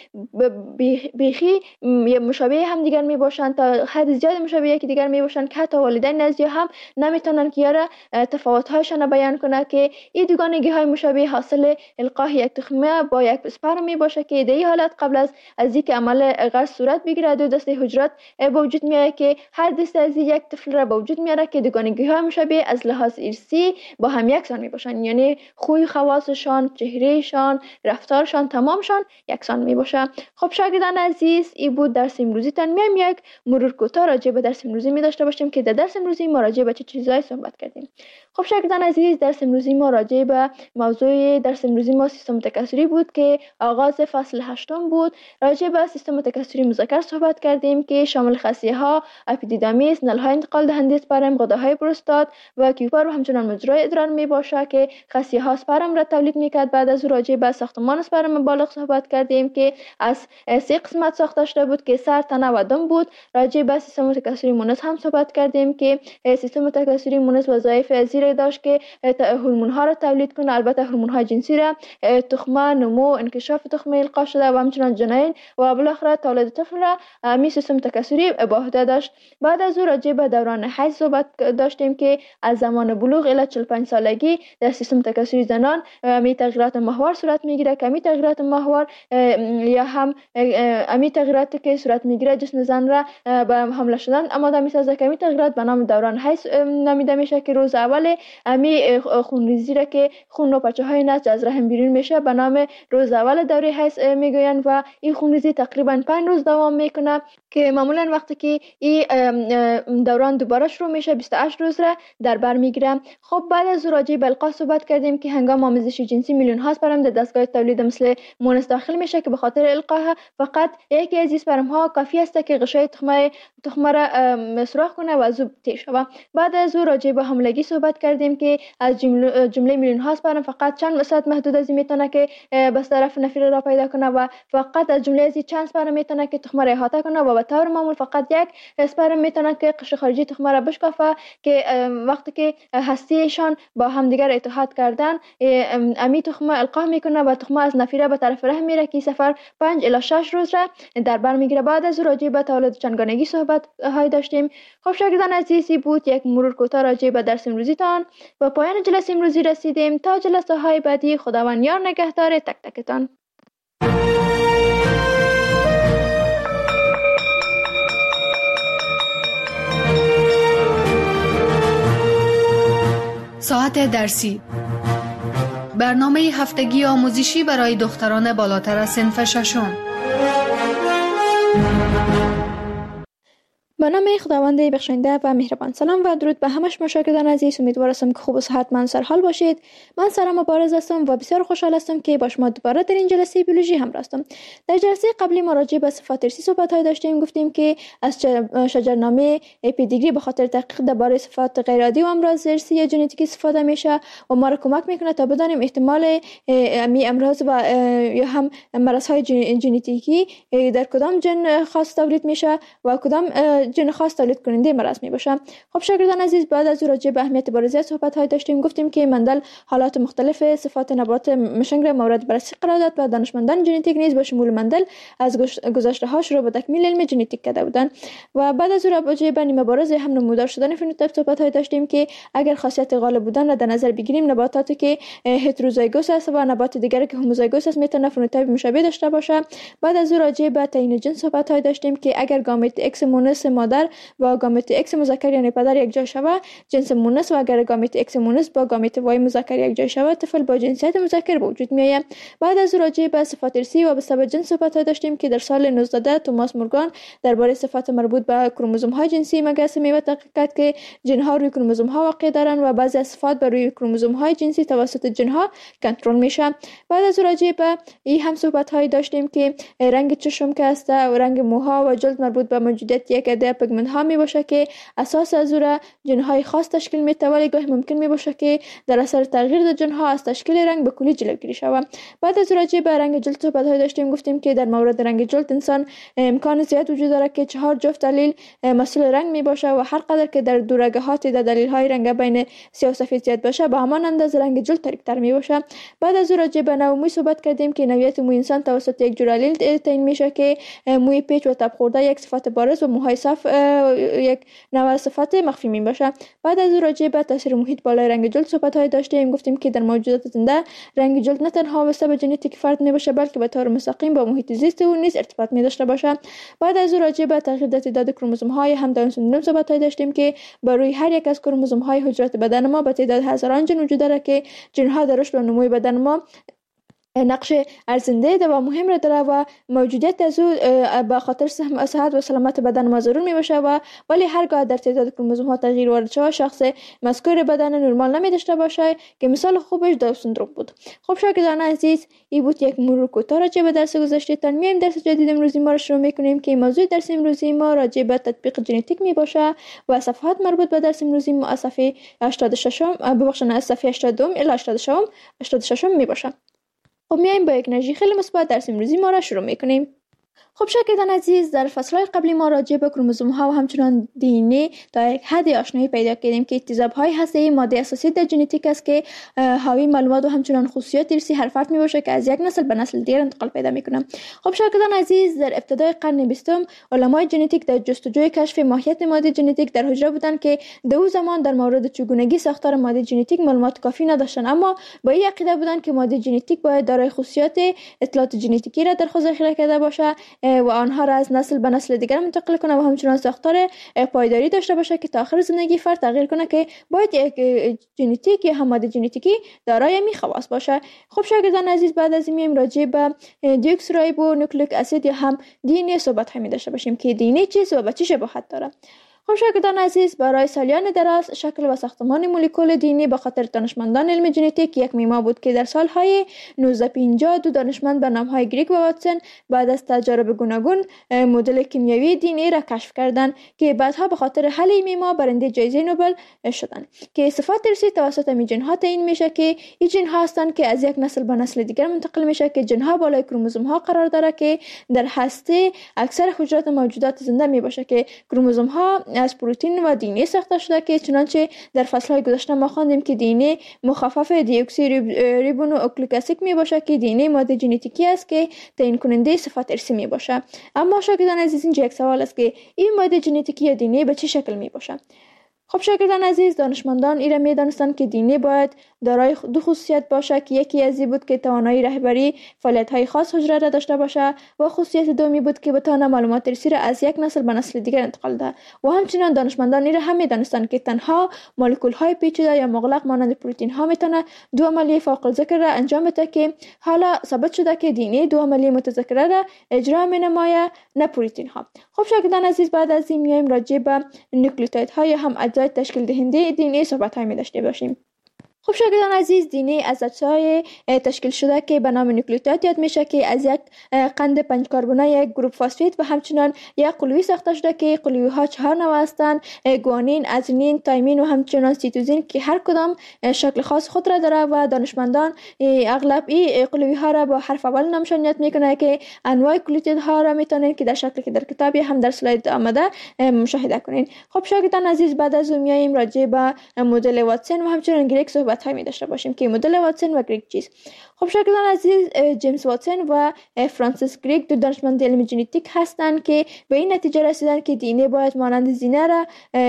بیخی مشابه هم دیگر میباشن، تا حد زیاد مشابه یکی دیگر میباشن که حتی والدین نزدیک هم نمیتونن که یاره تفاوت هایشان بیان کنه که این دوگانگی های مشابه حاصل القاح یک تخمه با یک اسپرم می باشه که در این حالت قبل از اینکه عمل غرس صورت بگیره دو دسته حجرات به وجود میاد که هر دسته از یک طفل را به وجود میاره که دوگانگی های مشابه از لحاظ ارثی با هم یکسان می باشن، یعنی خوی خواصشان، چهرهشان، رفتارشان تمامشان یکسان می باشه. خب شاگردان عزیز، این بود درس امروزی تان. میایم یک مرور کوتاه راجع به درس امروزی می داشته باشیم که در درس امروزی ما راجع به چه چیزایی صحبت کردیم. خب شاگردان عزیز، درس امروزی ما راجع به موضوع درس امروزی ما سیستم تکثری بود که آغاز فصل 8 بود. راجع به سیستم تکثری مذکر صحبت کردیم که شامل خصیه ها، اپیدیدامیس، نل های انتقال دهنده اسپرم، غده‌های پروستات و کیوپر و همچنان مجرای ادرار می باشه که خصیه ها اسپرم را تولید میکرد. بعد از راجع به ساختمان اسپرم بالغ صحبت کردیم که از 3 قسمت ساخته شده بود که سر، تنه و دم بود. راجع به سیستم تکثری مونس هم صحبت کردیم که سیستم تکثری مونس وظایف زیر داشت که هورمون ها را تولید کنه، البته هورمون های جنسی را، تخمه، نمو، انکشاف تخمه القا شده و همچنان جنین و بالاخره تولد طفل را می سیستم تکثری به عهده داشت. بعد از او راجع به دوران حیض صحبت داشتیم که از زمان بلوغ الی 45 سالگی در سیستم تکثری زنان می تغییرات ماهوار صورت میگیره که می تغییرات ماهوار یا هم می تغییراتی که صورت میگیره جسم زن را به حمل شدن آماده میسازه که می تغییرات به نام دوران حیض نامیده میشه که روز اول می خونریزی را که خون و پچه های نسج از رحم بیرون میشه به نام روز اول دوره حیض میگوین و این خونریزی تقریبا 5 روز دوام میکنه که معمولا وقتی که این دوران دوباره شروع میشه 28 روز را در بر میگیره. خب بعد از راجع به القاح صحبت کردیم که هنگام آمیزش جنسی میلیون ها اسپرم در دستگاه تولید مثل مونس داخل میشه که به خاطر القاح فقط یکی از اسپرم ها کافی است که غشای تخمه را سوراخ کنه و زوب تیر شود. بعد از راجع به حاملگی صحبت کردیم که از جمله میلیون ها اسپرم فقط چند صد محدود از میتونه که بس طرف نفیر را پیدا کنه و فقط از جمله از چند اسپرم میتونه که تخمه را احاطه کنه و به طور معمول فقط یک اسپرم میتونه که قشر خارجی تخمه را بشکافه که وقتی که هستیشان با همدیگر اتحاد کردن امی تخمه القاح میکنه و تخمه از نفیره به طرف رحم میره که سفر 5 الی 6 روز را در بر میگیره. بعد از راجع به تولد چندگانگی صحبت های داشتیم. خب شاگردان عزیزی بود یک مرور کوتاه راجع به درس امروزی تان. و پایان جلسه امروزی رسیدیم. تا جلسه های بعدی خداوند یار نگهدار تک تکتان. ساعت درسی، برنامه هفتگی آموزشی برای دختران بالاتر از صنف 6. به نام خداوند بخشنده و مهربان. سلام و درود به همه شما شاگردان عزیز. امیدوار هستم که خوب و صحتمند سر حال باشید. من سارا مبارز هستم و بسیار خوشحال هستم که با شما دوباره در این جلسه بیولوژی همراه هستم. در جلسه قبلی ما راجع به صفات ارثی صحبت‌های داشتیم. گفتیم که از شجرنامه پیدیگری به خاطر تحقیق درباره صفات غیر عادی و امراض ارثی یا ژنتیکی استفاده میشه و ما را کمک میکنه تا بدانیم احتمال امی امراض و یا هم مرض‌های ژنتیکی در کدام ژن خاص تولید میشه و کدام ژن خاص تولید کننده مرض می باشه. خب شاگردان عزیز، بعد از راجع به اهمیت بارزیت صحبت های داشتیم. گفتیم که مندل حالات مختلف صفات نبات مشنگ را مورد بررسی قرار داد و دانشمندان ژنتیک نیز با شمول مندل از گذشته هاش رو به تکمیل علم ژنتیک کرده بودند و بعد از راجع به نیمه بارز هم نمودار شدن فنوتیپ صحبت های داشتیم که اگر خاصیت غالب بودن را در نظر بگیریم، نباتاتی که هتروزایگوس است و نبات دیگری که هوموزایگوس است میتونه فنوتیپ مشابه داشته باشه. بعد از راجع به تعیین جنس صحبت های داشتیم که اگر گامت ایکس مونس مادر با گامت ایکس مذکر یعنی پدر یک جای شود جنس مونس و اگر گامت ایکس مونس با گامت وای مذکر یک جای شود طفل با جنسیت مذکر به وجود میآید. بعد از راجع به صفات ارثی و به سبب جنس صحبت داشتیم که در سال 19 توماس مورگان درباره صفات مربوط به کروموزوم های جنسی مگس می تحقیق کرد که ژن ها روی کروموزوم ها واقع دارند و بعضی از صفات بر روی کروموزوم های جنسی توسط ژن ها کنترل میشه. بعد از راجع به این هم صحبت های داشتیم که رنگ چشم که است و رنگ موها و جلد مربوط به موجودیت یک عده پیگمنت ها می باشه که اساس از او ژن های خاص تشکیل میده، ولی گاهی ممکن می باشه که در اثر تغییر در ژن ها از تشکیل رنگ به کلی جلوگیری شود. بعد از راجع به رنگ جلد صحبت های داشتیم. گفتیم که در مورد رنگ جلد انسان امکان زیاد وجود داره که 4 جفت دلیل مسئول رنگ می باشه و هر قدر که در دورگهات در دلیل های رنگ بین سیاه و سفید زیاد باشه به همان اندازه رنگ جلد تاریک‌تر می باشه. بعد از راجع به نوع موی صحبت کردیم که نوعیت موی انسان توسط یک جور الیل تعیین میشه که موی پیچ و تب خورده یک صفت بارز و موهای صاف یک نوع صفت مخفی می باشه. بعد از راجع به تاثیر محیط بالای رنگ جلد صحبت های داشتیم. گفتیم که در موجودات زنده رنگ جلد نه تنها به سبب ژنتیک فرد می باشه بلکه به طور مستقیم با محیط زیست او نیز ارتباط می داشته باشه. بعد از راجع به تغییر در تعداد کروموزوم های هم داون سندروم صحبت های داشتیم که بر روی هر یک از کروموزوم های حجرات بدن ما به تعداد هزاران ژن وجود داره که ژن ها در رشد و نمو بدن ما نقش ارزنده و مهم را داره و موجودیت از او به خاطر صحت و سلامت بدن ما ضرور می باشه و ولی هرگاه در تعداد کروموزوم ها تغییر وارد شود شخص مذکور بدن نرمال نمی داشته باشه که مثال خوبش داون سندروم بود. خب شاگردان عزیز، این بود یک مرور کوتاه راجع به درس گذشته. تا میایم درس جدید امروزی ما را شروع میکنیم که موضوع درس امروزی ما راجع به تطبیق ژنتیک می باشه و صفحات مربوط به درس امروزی ما از صفحه 86 از صفحه 82 الی 86 می باشه. خب میایم با یک انرژی خیلی مثبت درس امروزی ما را شروع میکنیم. خب شاگردان عزیز، در فصل‌های قبلی ما راجع به کروموزوم ها و همچنان دی تا یک حد آشنایی پیدا کردیم که اتصاب‌های هسته‌ای ماده اساسی در ژنتیک است که حاوی معلومات و همچنان خصوصیات ارثی هر فرد میباشه که از یک نسل به نسل دیگر انتقال پیدا میکنه. خب شاگردان عزیز، در ابتدای قرن 20 علمای ژنتیک در جستجوی کشف ماهیت ماده ژنتیک در حجره بودند که در اون زمان در مورد چگونگی ساختار ماده ژنتیک معلومات کافی نداشتند، اما با این عقیده بودند که ماده ژنتیک باید دارای خصوصیات اطلاعات ژنتیکی را در خود ذخیره کرده باشه و آنها را از نسل به نسل دیگر منتقل کنه و همچنان ساختار پایداری داشته باشه که تا آخر زندگی فرد تغییر کنه که باید یک ژنتیک یا ماده ژنتیکی دارای می خواص باشه. خب شاگردان عزیز، بعد از این میایم راجع به دیوکسریبو نوکلیک اسید یا هم دی ان ای صحبت می داشته باشیم که دی ان ای چیست و به چه شباهت داره. خب شاگردان عزیز، برای سالیان دراز شکل و ساختمان مولکول دی ان ای به خاطر دانشمندان علم ژنتیک یک معما بود که در سالهای 1950 دو دانشمند به نامهای گریگ و واتسون بعد از تجارب گوناگون مدل کیمیایی دی ان ای را کشف کردند که بعدها به خاطر حل این معما برنده جایزه نوبل شدند که صفات ارثی توسط می ژن ها تعیین میشه که این ژن ها هستند که از یک نسل به نسل دیگر منتقل میشه که ژن ها بالای کروموزوم ها قرار داره که در هسته اکثر حجرات موجودات زنده می باشه که کروموزوم ها از پروتئین و دی ان ای ساخته شده که چنانچه در فصل‌های گذشته ما خواندیم که دی ان ای مخفف دیوکسی ریبونوکلیک اسید می باشه که دی ان ای ماده ژنتیکی است که تعیین کننده صفات ارثی می باشه. اما شاگردان عزیز، اینجا یک سوال است که این ماده ژنتیکی یا دی ان ای به چه شکل می باشه؟ خب شاگردان عزیز، دانشمندان ایره می دانستند که دی ان ای باید دارای دو خصوصیت باشه که یکی از این بود که توانایی رهبری فعالیت‌های خاص حجره را داشته باشه و خصوصیت دومی بود که بتونه معلومات ریسی را از یک نسل به نسل دیگر انتقال ده. و همچنین دانشمندان ایره هم می دانستند که تنها مولکول‌های پیچیده یا مغلق مانند پروتئین‌ها میتونه دو عملیه فوق الذکر را انجام بده که حالا ثابت شده که دی ان ای دو عملیه متذکره را اجرا می‌نماید، نه پروتئین‌ها. خب شاگردان عزیز، بعد از این میایم راجع به نوکلئوتیدها یا هم اجزای تشکیل دهنده دی ان ای صحبت‌های می داشته باشیم. خب شاگردان عزیز، دی ان ای از اجزای تشکیل شده که به نام نوکلئوتید یاد میشه که از یک قند 5 کربنی، یک گروپ فسفید و همچنین یک قلوی ساخته شده که قلوی ها 4 نوع هستند: گوانین، ادرینین، تایمین و همچنین سیتوزین که هر کدام شکل خاص خود را داره و دانشمندان اغلب این قلوی ها را با حرف اول نامشان یاد میکنه که انواع نوکلئوتید ها را میتونین که در شکلی که در کتاب هم در اسلاید آمده مشاهده کنین. خب شاگردان عزیز، بعد از اون میایم راجع به مدل واتسون و همچنین گریگ صحبت های می داشته باشیم که مدل واتسون و گریگ چیست. خب شاگردان عزیز، جیمز واتسون و فرانسیس گریگ دو دانشمند علم ژنتیک هستند که به این نتیجه رسیدند که دی ان ای باید مانند زینه را،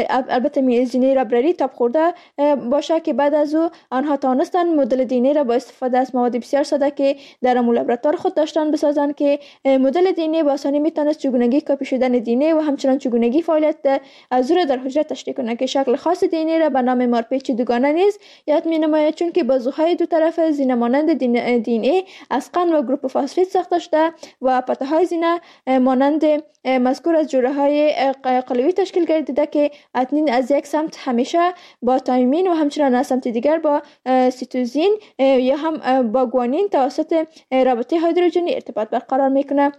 البته زینه ربرری تاب خورده باشه، که بعد از او آنها توانستند مدل دی ان ای را با استفاده از مواد بسیار ساده که در لابراتوار خود داشتند بسازند که مدل دی ان ای با آسانی میتونست چگونگی کپی شدن دی ان ای و همچنین چگونگی فعالیت از او را در حجره تشریح کنه که شکل خاص دی ان ای را به نام مارپیچ دوگانه نیز یاد می‌نماید، چون که بازوهای دو طرف زینه مانند دی ان ای از قند و گروپ فسفید ساخته شده و پته‌های زینه مانند مذکور از جوړه‌های قلوی تشکیل گردیده که ادنین از یک سمت همیشه با تایمین و همچنین از سمت دیگر با سیتوزین یا هم با گوانین توسط رابطه هیدروژنی ارتباط برقرار میکنه.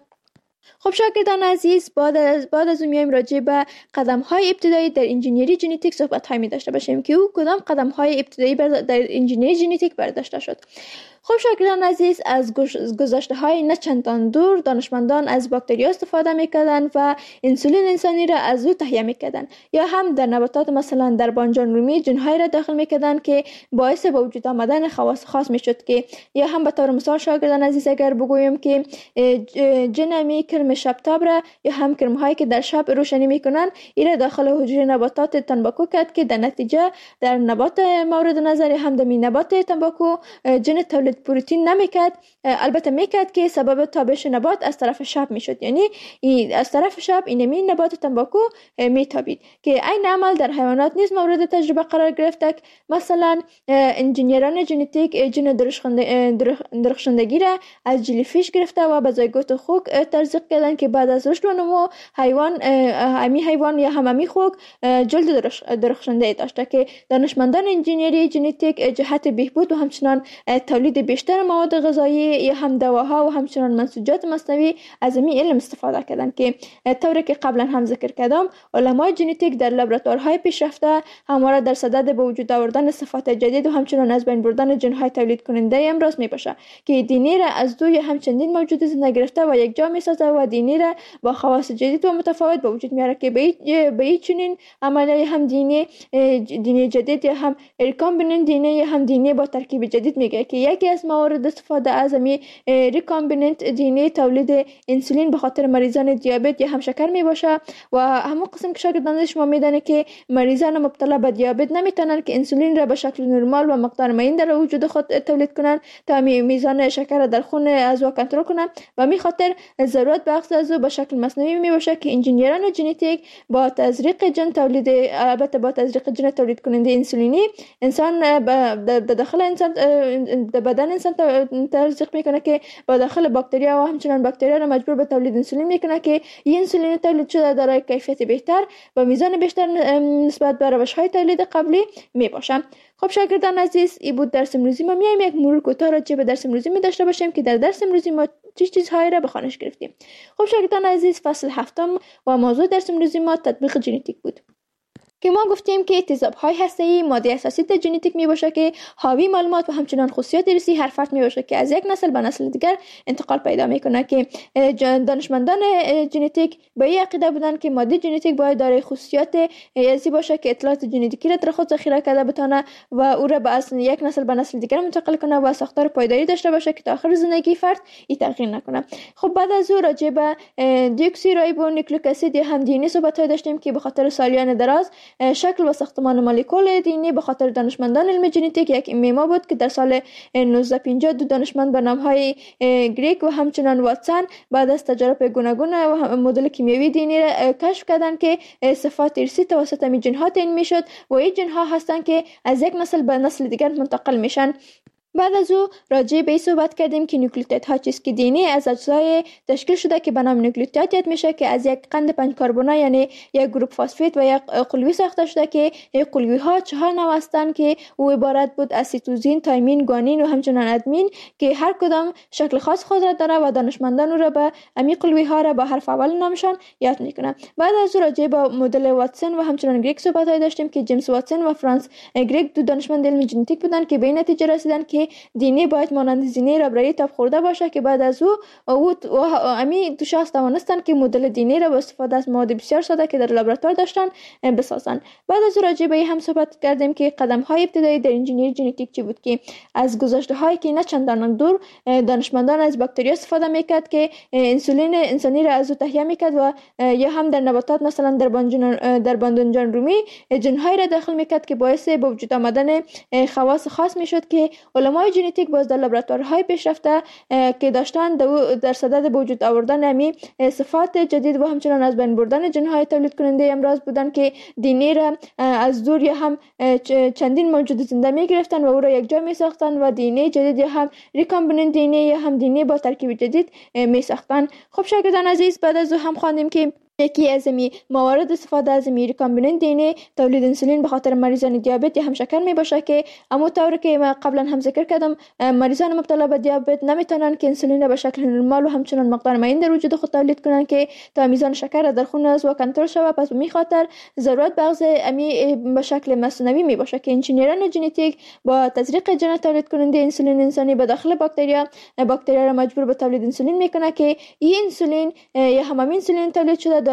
خب شاگردان عزیز، بعد از میایم راجع به قدم‌های ابتدایی در انجینیری ژنتیک صحبت‌های می داشته باشیم که او کدام قدم‌های ابتدایی در انجینیری ژنتیک برداشته شد. خب شاگردان عزیز، از گذشته‌های نه چندان دور دانشمندان از باکتریا استفاده می‌کردند و انسولین انسانی را از او تهیه می‌کردند، یا هم در نباتات مثلا در بانجان رومی جن‌های را داخل می‌کردند که باعث به وجود آمدن خواص خاص می‌شد، که یا هم به طور مثال شاگردان عزیز اگر بگویم که جنمی کرم شبتاب را یا هم کرم‌هایی که در شب روشنی می‌کنند ایره داخل حجره نباتات تنباکو کرد که در نتیجه در نبات مورد نظر هم در نبات تنباکو جن تولید پروتئین نمیکرد، البته میکرد که سبب تابش نبات از طرف شب میشد، یعنی از طرف شب اینمی نبات تنباکو میتابید که این عمل در حیوانات نیز مورد تجربه قرار گرفته. مثلا انجینیران ژنتیک جن درخشندگی را از جلیفیش گرفته و به زایگوت خوک تزریق کردند که بعد از رشد و نمو حیوان یا هممی خوک جلد درخشنده داشته که دانشمندان انجینیری ژنتیک جهت بهبود و همچنان تولید بیشتر مواد غذایی یا هم دواها و همچنان منسوجات مصنوعی از این علم استفاده کردند که طوری که قبلا هم ذکر کردم علمای ژنتیک در لابراتوارهای پیشرفته همواره در صدد به وجود آوردن صفات جدید و همچنان از بین بردن ژن‌های تولید کننده امراض میباشه که دی ان ای را از دو یا هم چندین موجود زنده گرفته و یک جا میسازه و دی ان ای را با خواص جدید و متفاوت به وجود میاره که به این چنین عملیه هم دی ان ای جدید یا هم ریکامبیننت دی ان ای یا هم دی ان ای با ترکیب جدید میگه که یکی از موارد استفاده از ریکامبیننت دی ان ای تولید انسولین به خاطر مریضان دیابت یا هم شکر می باشه و همون قسم که شاگردان شما میدانه که مریضان مبتلا به دیابت نمیتونن که انسولین را به شکل نرمال و مقدار معین در وجود خود تولید کنن تا میزان شکر در خون از او کنترل کنن و می خاطر ضرورت به اخذ از او به شکل مصنوعی می باشه که انجینیران ژنتیک با تزریق جن تولید البته با تزریق جن تولید کننده انسولینی انسان به داخل انسان بدن انسان تزریق میکنه که با داخل باکتریا و همچنان باکتریا را مجبور به تولید انسولین میکنه که این انسولین تولید شده دارای کیفیت بهتر و میزان بیشتر نسبت به روش‌های تولید قبلی میباشه. خب شاگردان عزیز، این بود درس امروزی ما. میایم یک مرور کوتاه راجع به درس امروزی می داشته باشیم که در درس امروزی ما چه چیزهایی را به خوانش گرفتیم. خب شاگردان عزیز، فصل هفتم و موضوع درس امروزی ما تطبیق ژنتیک بود که ما گفتیم که تیزاب‌های هسته‌ای ماده اساسی در ژنتیک میباشه که حاوی معلومات و همچنان خصوصیات ریسی هر فرد میباشه که از یک نسل به نسل دیگر انتقال پیدا میکنه که دانشمندان ژنتیک به این عقیده بودن که ماده ژنتیک باید دارای خصوصیات ریسی باشه که اطلاعات ژنتیکی را در خود ذخیره کرده بتونه و او را به یک نسل به نسل دیگر منتقل کنه و ساختار پایداری داشته باشه که تا آخر زندگی فرد این تغییر نکنه. خب بعد از او راجع به دیوکسی رایبو نیوکلیک اسید یا هم دی ان ای صحبت داشتیم که به خاطر سالیان دراز شکل و ساختمان مولکول دی به خاطر دانشمندان علم ژنتیک یک ایما بود که در سال 1950 دو دانشمند به نام‌های گریگ و همچنان واتسون بعد از تجارب گوناگون و مدل کیمیایی دی را کشف کردند که صفات ارثی توسط می جن‌ها تعیین میشد و این جن‌ها هستند که از یک نسل به نسل دیگر منتقل میشن. بعد از او راجع به صحبت کردیم که نوکلئوتیدها چیست که دی از اجزای تشکیل شده که به نام نوکلئوتید یاد میشه که از یک قند 5 کربنی یعنی یک گروپ فسفید و یک قلوی ساخته شده که این قلوی ها 4 نوع هستند که او عبارت بود از سیتوزین، تایمین، گوانین و همچنان ادمین که هر کدام شکل خاص خود را داره و دانشمندان او را به امی قلوی ها را با حرف اول نامشان یاد میکنن. بعد از او راجع به مدل واتسون و همچنان گریگ صحبت داشتیم که جیمز واتسون و فرانس گریگ دو دانشمند علم ژنتیک بودند که به این نتیجه رسیدند که دی باید مانند زینه ربرایی تاب خورده باشه که بعد از او امی دو شخص توانستند که مدل دی را با استفاده از مواد بسیار ساده که در لابراتوار داشتن بسازن. بعد از او راجع به هم صحبت کردیم که قدم های ابتدایی در انجینیری ژنتیک چی بود که از گذشته هایی که نه چندان دور دانشمندان از باکتری استفاده میکرد که انسولین انسانی را از او تهیه میکرد و یا هم در نباتات مثلا در باندونجان رومی جن‌های را داخل میکرد که باعث به وجود آمدن خواص خاص میشد که علمای ژنتیک باز در لابراتوارهای پیشرفته که داشتن در صدد به وجود آوردن امی صفات جدید و همچنان از بین بردن جن‌های تولید کننده امراض بودن که دی را از دور یا هم چندین موجود زنده می گرفتن و او را یک جا می ساختن و دی جدید یا هم ریکامبیننت دی یا هم دی با ترکیب جدید می ساختن. خب شاگردان عزیز، بعد از او هم خواندیم که یکی از موارد استفاده از ریکامبیننت دی تولید انسولین به خاطر مریضان دیابت یا هم شکر می باشه که اما طور که ما قبلا هم ذکر کردم مریضان مبتلا به دیابت نمیتونن که انسولین را به شکل نرمال و همچنان مقدار معین در وجود خود تولید کنن که تا میزان شکر را در خون از و کنترل شود. پس به می خاطر ضرورت بغض امی به شکل مصنوعی می باشه که انجینیران ژنتیک با تزریق ژن تولید کننده انسولین انسانی به داخل باکتریا را مجبور به تولید انسولین میکنه که این انسولین یا هم انسولین تولید شده